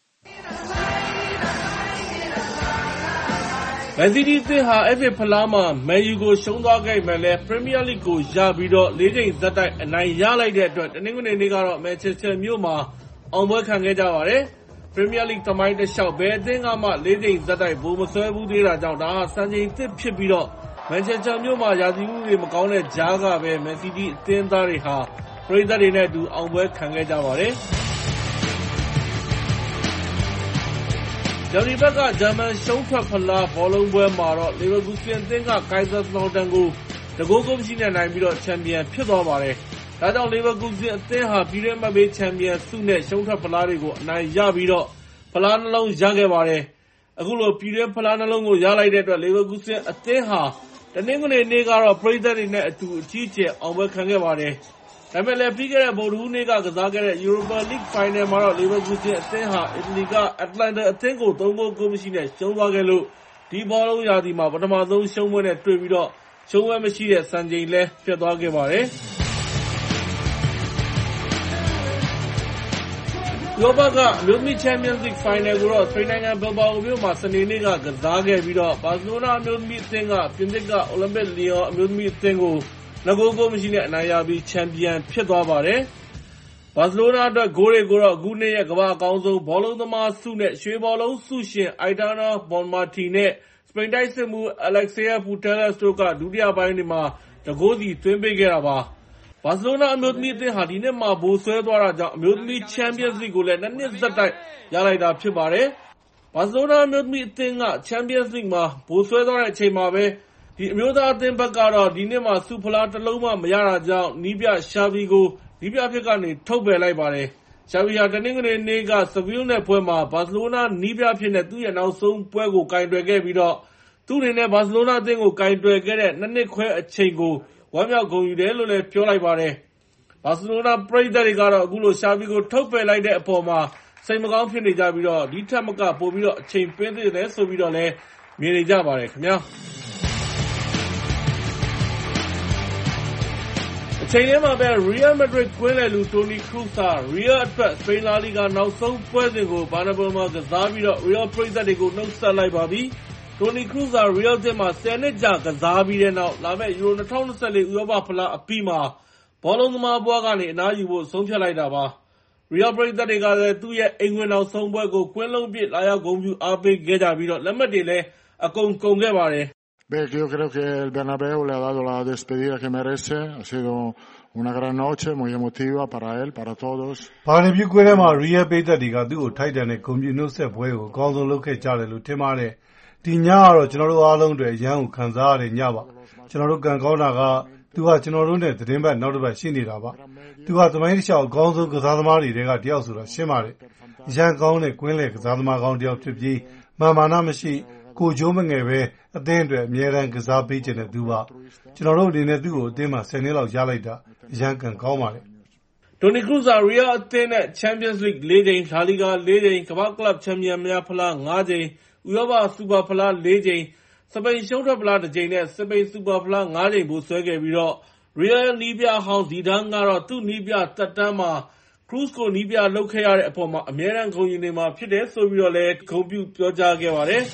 Man City အသင်းဟာ FA ဖလားမှာ Man U ကိုရှုံးသွားခဲ့ပေမဲ့လည်း Premier League ကိုရပြီး4 ကြိမ်ဆက်တိုက်အနိုင်ရလိုက်တဲ့အတွက်တနင်္ဂနွေနေ့ကတော့ Manchester မြို့မှာအောင်ပွဲခံခဲ့ကြပါတယ်။ Premier League သမိုင်းတလျှောက်ဘယ်အသင်းကမှ4 ကြိမ်ဆက်တိုက်ဗိုလ်မစွဲဘူးသေးတာကြောင့်ဒါဟာစံချိန်သစ်ဖြစ်ပြီးManchester မြို့မှာရာသီဥတုတွေမကောင်းတဲ့ကြားကပဲ Man City အသင်းသားတွေဟာပရိသတ်တွေနဲ့အတူအောင်ပွဲခံခဲ့ကြပါတယ်။ ဂျာမနီဘက်ကဂျာမန်ရှုံးထွက်ဖလားဘောလုံးပွဲမှာတော့ Leverkusen အသင်းက Kaiserslautern ကို1 ဂိုး ဂိုးမရှိနဲ့နိုင်ပြီးချန်ပီယံဖြစ်သွားပါတယ်။ဒါကြောင့် Leverkusen အသင်းဟာပြည်တွင်းအမှတ်ပေးချန်ပီယံဆုနဲ့ရှုံးထွက်ဖလားတွေကိုအနိုင်ရပြီးဖလားနှလုံးရခဲ့ပါတယ်။အခုလိုပြည်တွင်းဖလားနှလုံးကိုရလိုက်တဲ့အတွက် Leverkusen အသင်းဟာတနင်္ဂနွေနေ့ကတော့ပရိသတ်တွေနဲ့အတူအကြီးအကျယ်အောင်ပွဲခံခဲ့ပါတယ်။ဒါပေမဲ့လည်းပြီးခဲ့တဲ့ဗုဒ္ဓဟူးနေ့ကကစားခဲ့တဲ့ Europa League ဖိုင်နယ်မှာတော့ Leverkusen အသင်းဟာအီတလီက Atalanta အသင်းကို3 ဂိုး ဂိုးမရှိနဲ့ရှုံးသွားခဲ့လို့ဒီဘောလုံးရာသီမှာပထမဆုံးရှုံးပွဲနဲ့တွေ့ပြီးရှုံးပွဲမရှိတဲ့စံချိန်လည်းပျက်သွားခဲ့ပါတယ်။ဥရောပကအမျိုးသမီး Champions League ဖိုင်နယ်ကိုတော့စပိန်နိုင်ငံဘီလ်ဘာအိုမြို့မှာစနေနေ့ကကစားခဲ့ပြီးဘာစီလိုနာအမျိုးသမီးအသင်းကပြင်သစ်က Olympique Lyon အမျိုးသမီးအသင်းကို2 ဂိုး ဂိုးမရှိနဲ့အနိုင်ရပြီးချန်ပီယံဖြစ်သွားပါတယ်။ဘာစီလိုနာအတွက်ဂိုးတွေကိုတော့အခုနှစ်ရဲ့ကမ္ဘာ့အကောင်းဆုံးဘောလုံးသမားဆုနဲ့ရွှေဘောလုံးဆုရှင် Aitana Bonmati နဲ့စပိန်တိုက်စစ်မှူး Alexia Putellas တို့ကဒုတိယပိုင်းတွေမှာ1 ဂိုးစီသွင်းပေးခဲ့တာပါ။ဘာစီလိုနာအမျိုးသမီးအသင်းဟာဒီနှစ်မှာဗိုလ်စွဲသွားတာကြောင့်အမျိုးသမီး Champions League ကိုလည်း2 နှစ်ဆက်တိုက်ရလိုက်တာဖြစ်ပါတယ်။ဘာစီလိုနာအမျိုးသမီးအသင်းက Champions League မှာဗိုလ်စွဲသွားတဲ့အချိန်မှာပဲအမျိုးသားအသင်းဘက်ကတော့ဒီနှစ်မှာဆုဖလားတစ်လုံးမှမရတာကြောင့်နည်းပြ Xavi ကိုနည်းပြအဖြစ်ကနေထုတ်ပယ်လိုက်ပါတယ်။ Xavi ဟာတနင်္ဂနွေနေ့က Seville နဲ့ပွဲမှာဘာစီလိုနာနည်းပြအဖြစ်နဲ့သူ့ရဲ့နောက်ဆုံးပွဲကိုကင်တွယ်ခဲ့ပြီးသူ့အနေနဲ့ဘာစီလိုနာအသင်းကိုကင်တွယ်ခဲ့တဲ့2 နှစ်ခွဲအချိန်ကိုဝမ်းမြောက်ဂုဏ်ယူတယ်လို့လည်းပြောလိုက်ပါတယ်။ဘာစီလိုနာပရိသတ်တွေကတော့အခုလို Xavi ကိုထုတ်ပယ်လိုက်တဲ့အပေါ်မှာစိတ်မကောင်းဖြစ်နေကြပြီးဒီထက်မကပိုပြီးအချိန်ပေးသင့်တယ်ဆိုပြီးတော့လည်းမြင်နေကြပါတယ်ခင်ဗျာ။ချိန်ထဲမှာပဲ Real Madrid ကွင်းလယ်လူ Toni Kroos ဟာ Real အတွက် စပိန်လာလီဂါနောက်ဆုံးပွဲစဉ်ကို Bernabeu မှာကစားပြီးတော့ Real ပရိသတ်တွေကိုနှုတ်ဆက်လိုက်ပါပြီ။ Toni Kroos ဟာ Real အသင်းမှာ 10 နှစ်ကြာကစားပြီးတဲ့နောက် လာမယ့် Euro 2024 ဥရောပဖလားအပြီးမှာဘောလုံးသမားဘွားကနေအနားယူဖို့ဆုံးဖြတ်လိုက်တာပါ။ Real ပရိသတ်တွေကလည်းသူ့ရဲ့အိမ်ဝင်နောက်ဆုံးပွဲကိုကွင်းလုံးပြည့်လာရောက်ဂုဏ်ပြုအားပေးခဲ့ကြပြီးတော့လက်မှတ်တွေလည်းအကုန်ကုန်ခဲ့ပါတယ်။ Yo creo que el Bernabéu le ha dado la despedida que merece. Ha sido una gran noche, muy emotiva para él, para todos. ဘာလီပြကွင်းထဲမှာ Real ပိတ်သက်တွေကသူ့ကိုထိုက်တန်တဲ့ဂုဏ်ပြုနှုတ်ဆက်ပွဲကိုအကောင်းဆုံးလုပ်ခဲ့ကြတယ်လို့ထင်ပါတယ်။ဒီညကတော့ကျွန်တော်တို့အားလုံးအတွက်အရန်ကိုခံစားရတဲ့ညပါ။ကျွန်တော်တို့ကံကောင်းတာကသူကကျွန်တော်တို့နဲ့သတင်းပတ်နောက်တစ်ပတ်ရှိနေတာပါ။သူကသမိုင်းတစ်လျှောက်အကောင်းဆုံးကစားသမားတွေကတယောက်ဆိုတာရှင်းပါတယ်။အရန်ကောင်းတဲ့ကွင်းလေကစားသမားကောင်းတယောက်ဖြစ်ပြီးမာမာနမရှိကိုကျိုးမငယ်ပဲအသင်းအတွက်အမြဲတမ်းကစားပေးခြင်းတဲ့သူပါကျွန်တော်တို့အနေနဲ့သူ့ကိုအသင်းမှာ10နှစ်လောက်ရလိုက်တာအရန်ကန်ကောင်းပါတယ် Toni Kroos ဟာ Real အသင်းနဲ့ Champions League 4 ကြိမ် La Liga 4 ကြိမ်ကမ္ဘာ့ကလပ်ချန်ပီယံများဖလား5 ကြိမ်ဥရောပစူပါဖလား4 ကြိမ်စပိန်ရှုံးထွက်ဖလား1 ကြိမ်နဲ့စပိန်စူပါဖလား5 ကြိမ်ပိုဆွဲခဲ့ပြီးတော့ Real နီးပြဟောင်း Zidane ကတော့သူ့နီးပြသက်တမ်းမှာ Kroos ကိုနီးပြလုပ်ခဲ့ရတဲ့အပေါ်မှာအမြဲတမ်းဂုဏ်ယူနေမှာဖြစ်တယ်ဆိုပြီးတော့လည်းဂုဏ်ပြုပြောကြားခဲ့ပါတယ်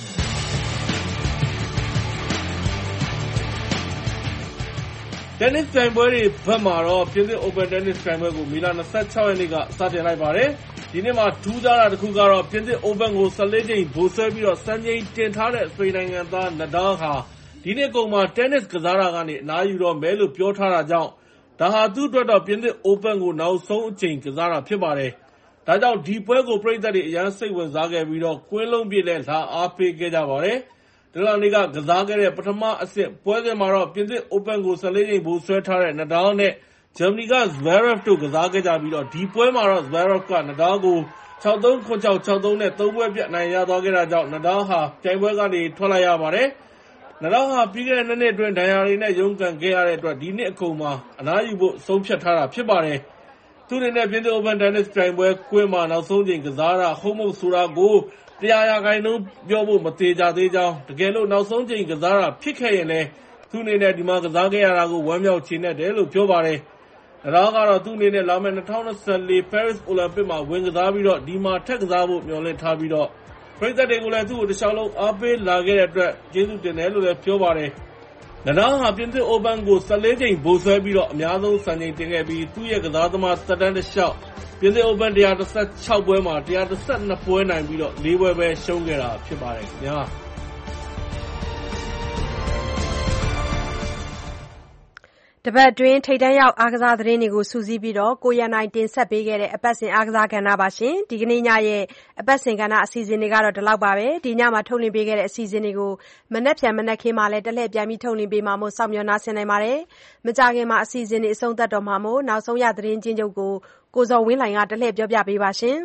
Tennis ပြိုင်ပွဲတွေဘက်မှာတော့ပြင်သစ် Open Tennis ပြိုင်ပွဲကိုမေလ 26 ရက်နေ့ကစတင်လိုက်ပါတယ်။ဒီနေ့မှာထူးခြားတာတစ်ခုကတော့ပြင်သစ် Open ကို14 ကြိမ်ဗိုလ်စွဲပြီးတော့စံချိန်တင်ထားတဲ့စပိန်နိုင်ငံသား Nadal ဟာဒီနေ့ကုန်မှာ Tennis ကစားတာကနေအနားယူတော့မယ်လို့ပြောထားတာကြောင့်ဒါဟာသူ့အတွက်တော့ပြင်သစ် Open ကိုနောက်ဆုံးအကြိမ်ကစားတာဖြစ်ပါတယ်။ဒါကြောင့်ဒီပွဲကိုပရိသတ်တွေအရန်စိတ်ဝင်စားခဲ့ပြီးတော့ကွင်းလုံးပြည့်လည်းလာအားပေးခဲ့ကြပါတယ်။ဒီလနေ့ကကစားခဲ့တဲ့ပထမအဆင့်ပွဲစဉ်မှာတော့ပြင်သစ် Open ကို14 ကြိမ်ဗိုလ်ဆွဲထားတဲ့ Nadal နဲ့ဂျာမနီက Zverev တို့ကစားခဲ့ကြပြီးတော့ဒီပွဲမှာတော့ Zverev က Nadal ကို 6-3, 7-6, 6-3 နဲ့3ပွဲပြတ်နိုင်ရသွားခဲ့တာကြောင့် Nadal ဟာပြိုင်ပွဲကနေထွက်လိုက်ရပါတယ်။ Nadal ဟာပြီးခဲ့တဲ့2နှစ်အတွင်းဒဏ်ရာတွေနဲ့ရုန်းကန်ခဲ့ရတဲ့အတွက်ဒီနှစ်အကုန်မှာအနားယူဖို့ဆုံးဖြတ်ထားတာဖြစ်ပါတယ်။သူ့အနေနဲ့ပြင်သစ် Open Tennis ပြိုင်ပွဲကွင်းမှာနောက်ဆုံးချိန်ကစားတာဟုတ်မဟုတ်ဆိုတာကို100% ပြောဖို့မသေးကြသေးကြောင်းတကယ်လို့နောက်ဆုံးချိန်ကစားတာဖြစ်ခဲ့ရင်လည်းသူ့အနေနဲ့ဒီမှာကစားခဲ့ရတာကိုဝမ်းမြောက်ချင်တယ်လို့ပြောပါတယ်။ Nadal ကတော့သူ့အနေနဲ့လာမယ့်2024 Paris Olympic မှာဝင်ကစားပြီးတော့ဒီမှာထက်ကစားဖို့မျှော်လင့်ထားပြီးတော့ပရိသတ်တွေကိုလည်းသူ့ကိုတစ်ခြားလုံးအားပေးလာခဲ့တဲ့အတွက်ကျေးဇူးတင်တယ်လို့လည်းပြောပါတယ်။ Nadal ဟာပြင်သစ် Open ကို14 ကြိမ်ဗိုလ်စွဲပြီးတော့အများဆုံးစံချိန်တင်ခဲ့ပြီးသူ့ရဲ့ကစားသမားသက်တမ်းတစ်လျှောက်ပြင်သစ် Open 116 ပွဲမှာ112 ပွဲနိုင်ပြီးတော့4 ပွဲပဲရှုံးခဲ့တာဖြစ်ပါတယ်ခင်ဗျာတပတ်အတွင်းထိပ်တန်းရောက်အားကစားသတင်းတွေကိုစူးစီးပြီးတော့ကိုရန်နိုင်တင်ဆက်ပေးခဲ့တဲ့အပတ်စဉ်အားကစားကဏ္ဍပါရှင်ဒီကနေ့ညရဲ့အပတ်စဉ်ကဏ္ဍအစီအစဉ်တွေကတော့ဒီလောက်ပါပဲဒီညမှာထုတ်လွှင့်ပေးခဲ့တဲ့အစီအစဉ်တွေကိုမနက်ဖြန်မနက်ခင်းမှာလည်းတလှည့်ပြန်ပြီးထုတ်လွှင့်ပေးမှာမို့စောင့်မျှော်နှားဆင်နိုင်ပါတယ်မကြခင်မှာအစီအစဉ်တွေအဆုံးသတ်တော့မှာမို့နောက်ဆုံးရသတင်းချင်းချုပ်ကိုဇော်ဝင်းလှိုင်ကတလှည့်ပြောပြပေးပါရှင်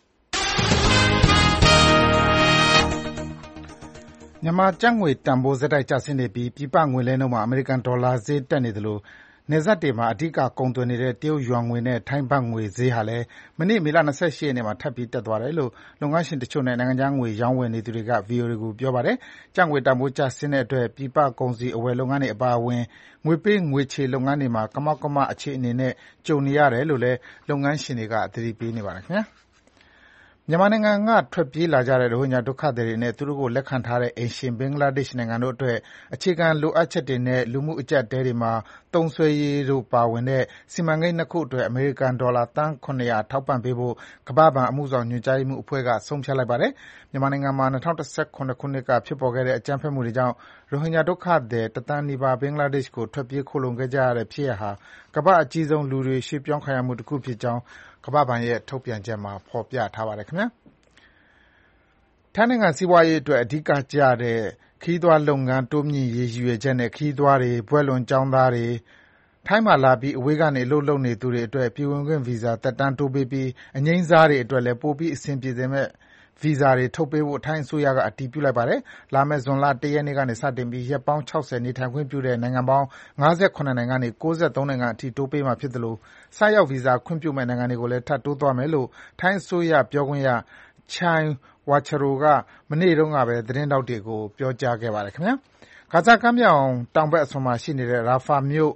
မြန်မာကျပ်ငွေတန်ဖိုးဆက်တိုက်ကျဆင်းနေပြီးပြည်ပငွေလဲနှုန်းမှာအမေရိကန်ဒေါ်လာဈေးတက်နေသလိုနယ်စပ်တွေမှာအဓိကကုန်သွယ်နေတဲ့တရုတ်ယွမ်ငွေနဲ့ထိုင်းဘတ်ငွေဈေးဟာလည်းမနေ့မေလ28ရက်နေ့မှာထပ်ပြီးတက်သွားတယ်လို့လုပ်ငန်းရှင်တချို့နဲ့နိုင်ငံခြားငွေရောင်းဝယ်နေသူတွေက VOA ကိုပြောပါတယ်။ကျပ်ငွေတန်ဖိုးကျဆင်းတဲ့အတွက်ပြည်ပကုန်စည်အဝယ်လုပ်ငန်းတွေအပါအဝင်ငွေပေးငွေချေလုပ်ငန်းတွေမှာကမောက်ကမအခြေအနေနဲ့ကြုံနေရတယ်လို့လည်းလုပ်ငန်းရှင်တွေကသတိပေးနေပါတယ်ခင်ဗျာ။မြန်မာနိုင်ငံကထွက်ပြေးလာကြတဲ့ရိုဟင်ဂျာဒုက္ခသည်တွေနဲ့သူတို့ကိုလက်ခံထားတဲ့အိမ်ရှင်ဘင်္ဂလားဒေ့ရှ်နိုင်ငံတို့အတွက်အခြေခံလိုအပ်ချက်တွေနဲ့လူမှုအကျပ်အတည်းတွေမှာသုံးစွဲရေးတို့ပါဝင်တဲ့စီမံကိန်း2ခုအတွက်အမေရိကန်ဒေါ်လာသန်း900ထောက်ပံ့ပေးဖို့ကမ္ဘာ့ဘဏ်အမှုဆောင်ညွှန်ကြားရေးမှူးအဖွဲ့ကဆုံးဖြတ်လိုက်ပါတယ်။မြန်မာနိုင်ငံမှာ2017ခုနှစ်ကဖြစ်ပေါ်ခဲ့တဲ့အကြမ်းဖက်မှုတွေကြောင့်ရိုဟင်ဂျာဒုက္ခသည်1 သန်းနီးပါးဘင်္ဂလားဒေ့ရှ်ကိုထွက်ပြေးခိုလှုံခဲ့ကြရတဲ့ဖြစ်ရပ်ဟာကမ္ဘာ့အကြီးဆုံးလူတွေရွှေ့ပြောင်းခံရမှုတစ်ခုဖြစ်ကြောင်းကမ္ဘာ့ဘဏ်ရဲ့ထုတ်ပြန်ချက်မှာဖော်ပြထားပါတယ်ခင်ဗျာ။ထိုင်းနိုင်ငံစီးပွားရေးအတွက်အဓိကကျတဲ့ခရီးသွားလုပ်ငန်းတိုးမြှင့်ရေးရည်ရွယ်ချက်နဲ့ခရီးသွားတွေ၊ဘွဲ့လွန်ကျောင်းသားတွေ၊ထိုင်းမှာလာပြီးအဝေးကနေအလုပ်လုပ်နေသူတွေအတွက်ပြည်ဝင်ခွင့်ဗီဇာသက်တမ်းတိုးပေးပြီးအငြိမ်းစားတွေအတွက်လည်းပိုပြီးအဆင်ပြေစေမယ့်ဗီဇာတွေထုတ်ပေးဖို့ထိုင်းအစိုးရကအတည်ပြုလိုက်ပါတယ်။လာမယ့်ဇွန်လ1ရက်နေ့ကနေစတင်ပြီးရက်ပေါင်း60နေထိုင်ခွင့်ပြုတဲ့နိုင်ငံပေါင်း58နိုင်ငံကနေ93နိုင်ငံအထိတိုးပေးမှာဖြစ်သလိုဆိုက်ရောက်ဗီဇာခွင့်ပြုမယ့်နိုင်ငံတွေကိုလည်းထပ်တိုးသွားမယ်လို့ထိုင်းအစိုးရပြောခွင့်ရ Chai Wacharo ကမနေ့တုန်းကပဲသတင်းထောက်တွေကိုပြောကြားခဲ့ပါတယ်ခင်ဗျာ။ဂါဇာကမ်းမြောင်တောင်ဘက်အစွန်မှာရှိနေတဲ့ရာဖာမြို့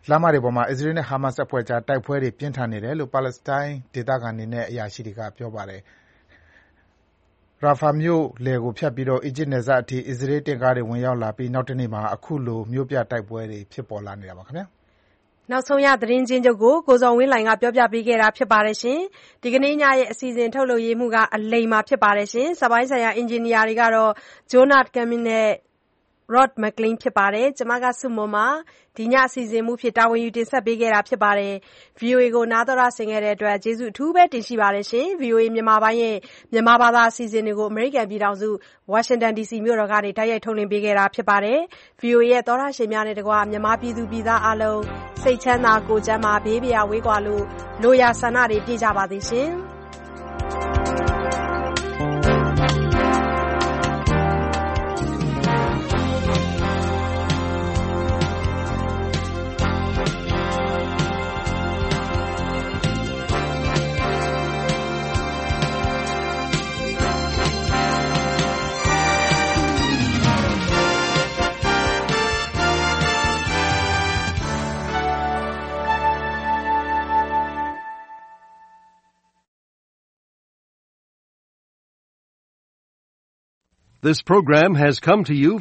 လမ်းမတွေပေါ်မှာ အစ္စရေးနဲ့ဟာမတ်စ်အဖွဲ့ကြားတိုက်ပွဲတွေပြင်းထန်နေတယ်လို့ပါလက်စတိုင်းဒေသခံတွေနဲ့အရာရှိတွေကပြောပါတယ်။ Rafah မြို့လယ်ကိုဖြတ်ပြီးအီဂျစ်နယ်စပ်အထိအစ္စရေးတင့်ကားတွေဝင်ရောက်လာပြီးနောက်တနေ့မှာအခုလိုမြို့ပြတိုက်ပွဲတွေဖြစ်ပေါ်လာနေတာပါခင်ဗျာ။နောက်ဆုံးရသတင်းချင်းချုပ်ကိုကိုဇော်ဝင်းလှိုင်ကပြောပြပေးခဲ့တာဖြစ်ပါတယ်ရှင်။ဒီကနေ့ညရဲ့အစီအစဉ်ထုတ်လုပ်ရေးမှုကအလိမ်မှာဖြစ်ပါတယ်ရှင်။စပိုင်းဆိုင်ရာအင်ဂျင်နီယာတွေကတော့ Jonat Kamin နဲ့ Rod McLean ဖြစ်ပါတယ်။ကျွန်မကစုမွန်ပါဒီညအစီအစဉ်မှုဖြစ်တာဝန်ယူတင်ဆက်ပေးခဲ့တာဖြစ်ပါတယ်။ VOA ကိုနားတော်ရဆင်ခဲ့တဲ့အတွက်ကျေးဇူးအထူးပဲတင်ရှိပါတယ်ရှင်။ VOA မြန်မာပိုင်းရဲ့မြန်မာဘာသာအစီအစဉ်တွေကိုအမေရိကန်ပြည်ထောင်စု Washington DC မြို့တော်ကနေတိုက်ရိုက်ထုတ်လွှင့်ပေးခဲ့တာဖြစ်ပါတယ်။ VOA ရဲ့သောရရှင်များနဲ့တကွာမြန်မာပြည်သူပြည်သားအားလုံးစိတ်ချမ်းသာကိုယ်ကျန်းမာဘေးပရာဝေးကွာလို့လိုရာဆန္ဒတွေပြည့်ကြပါစေရှင်။ This program has come to you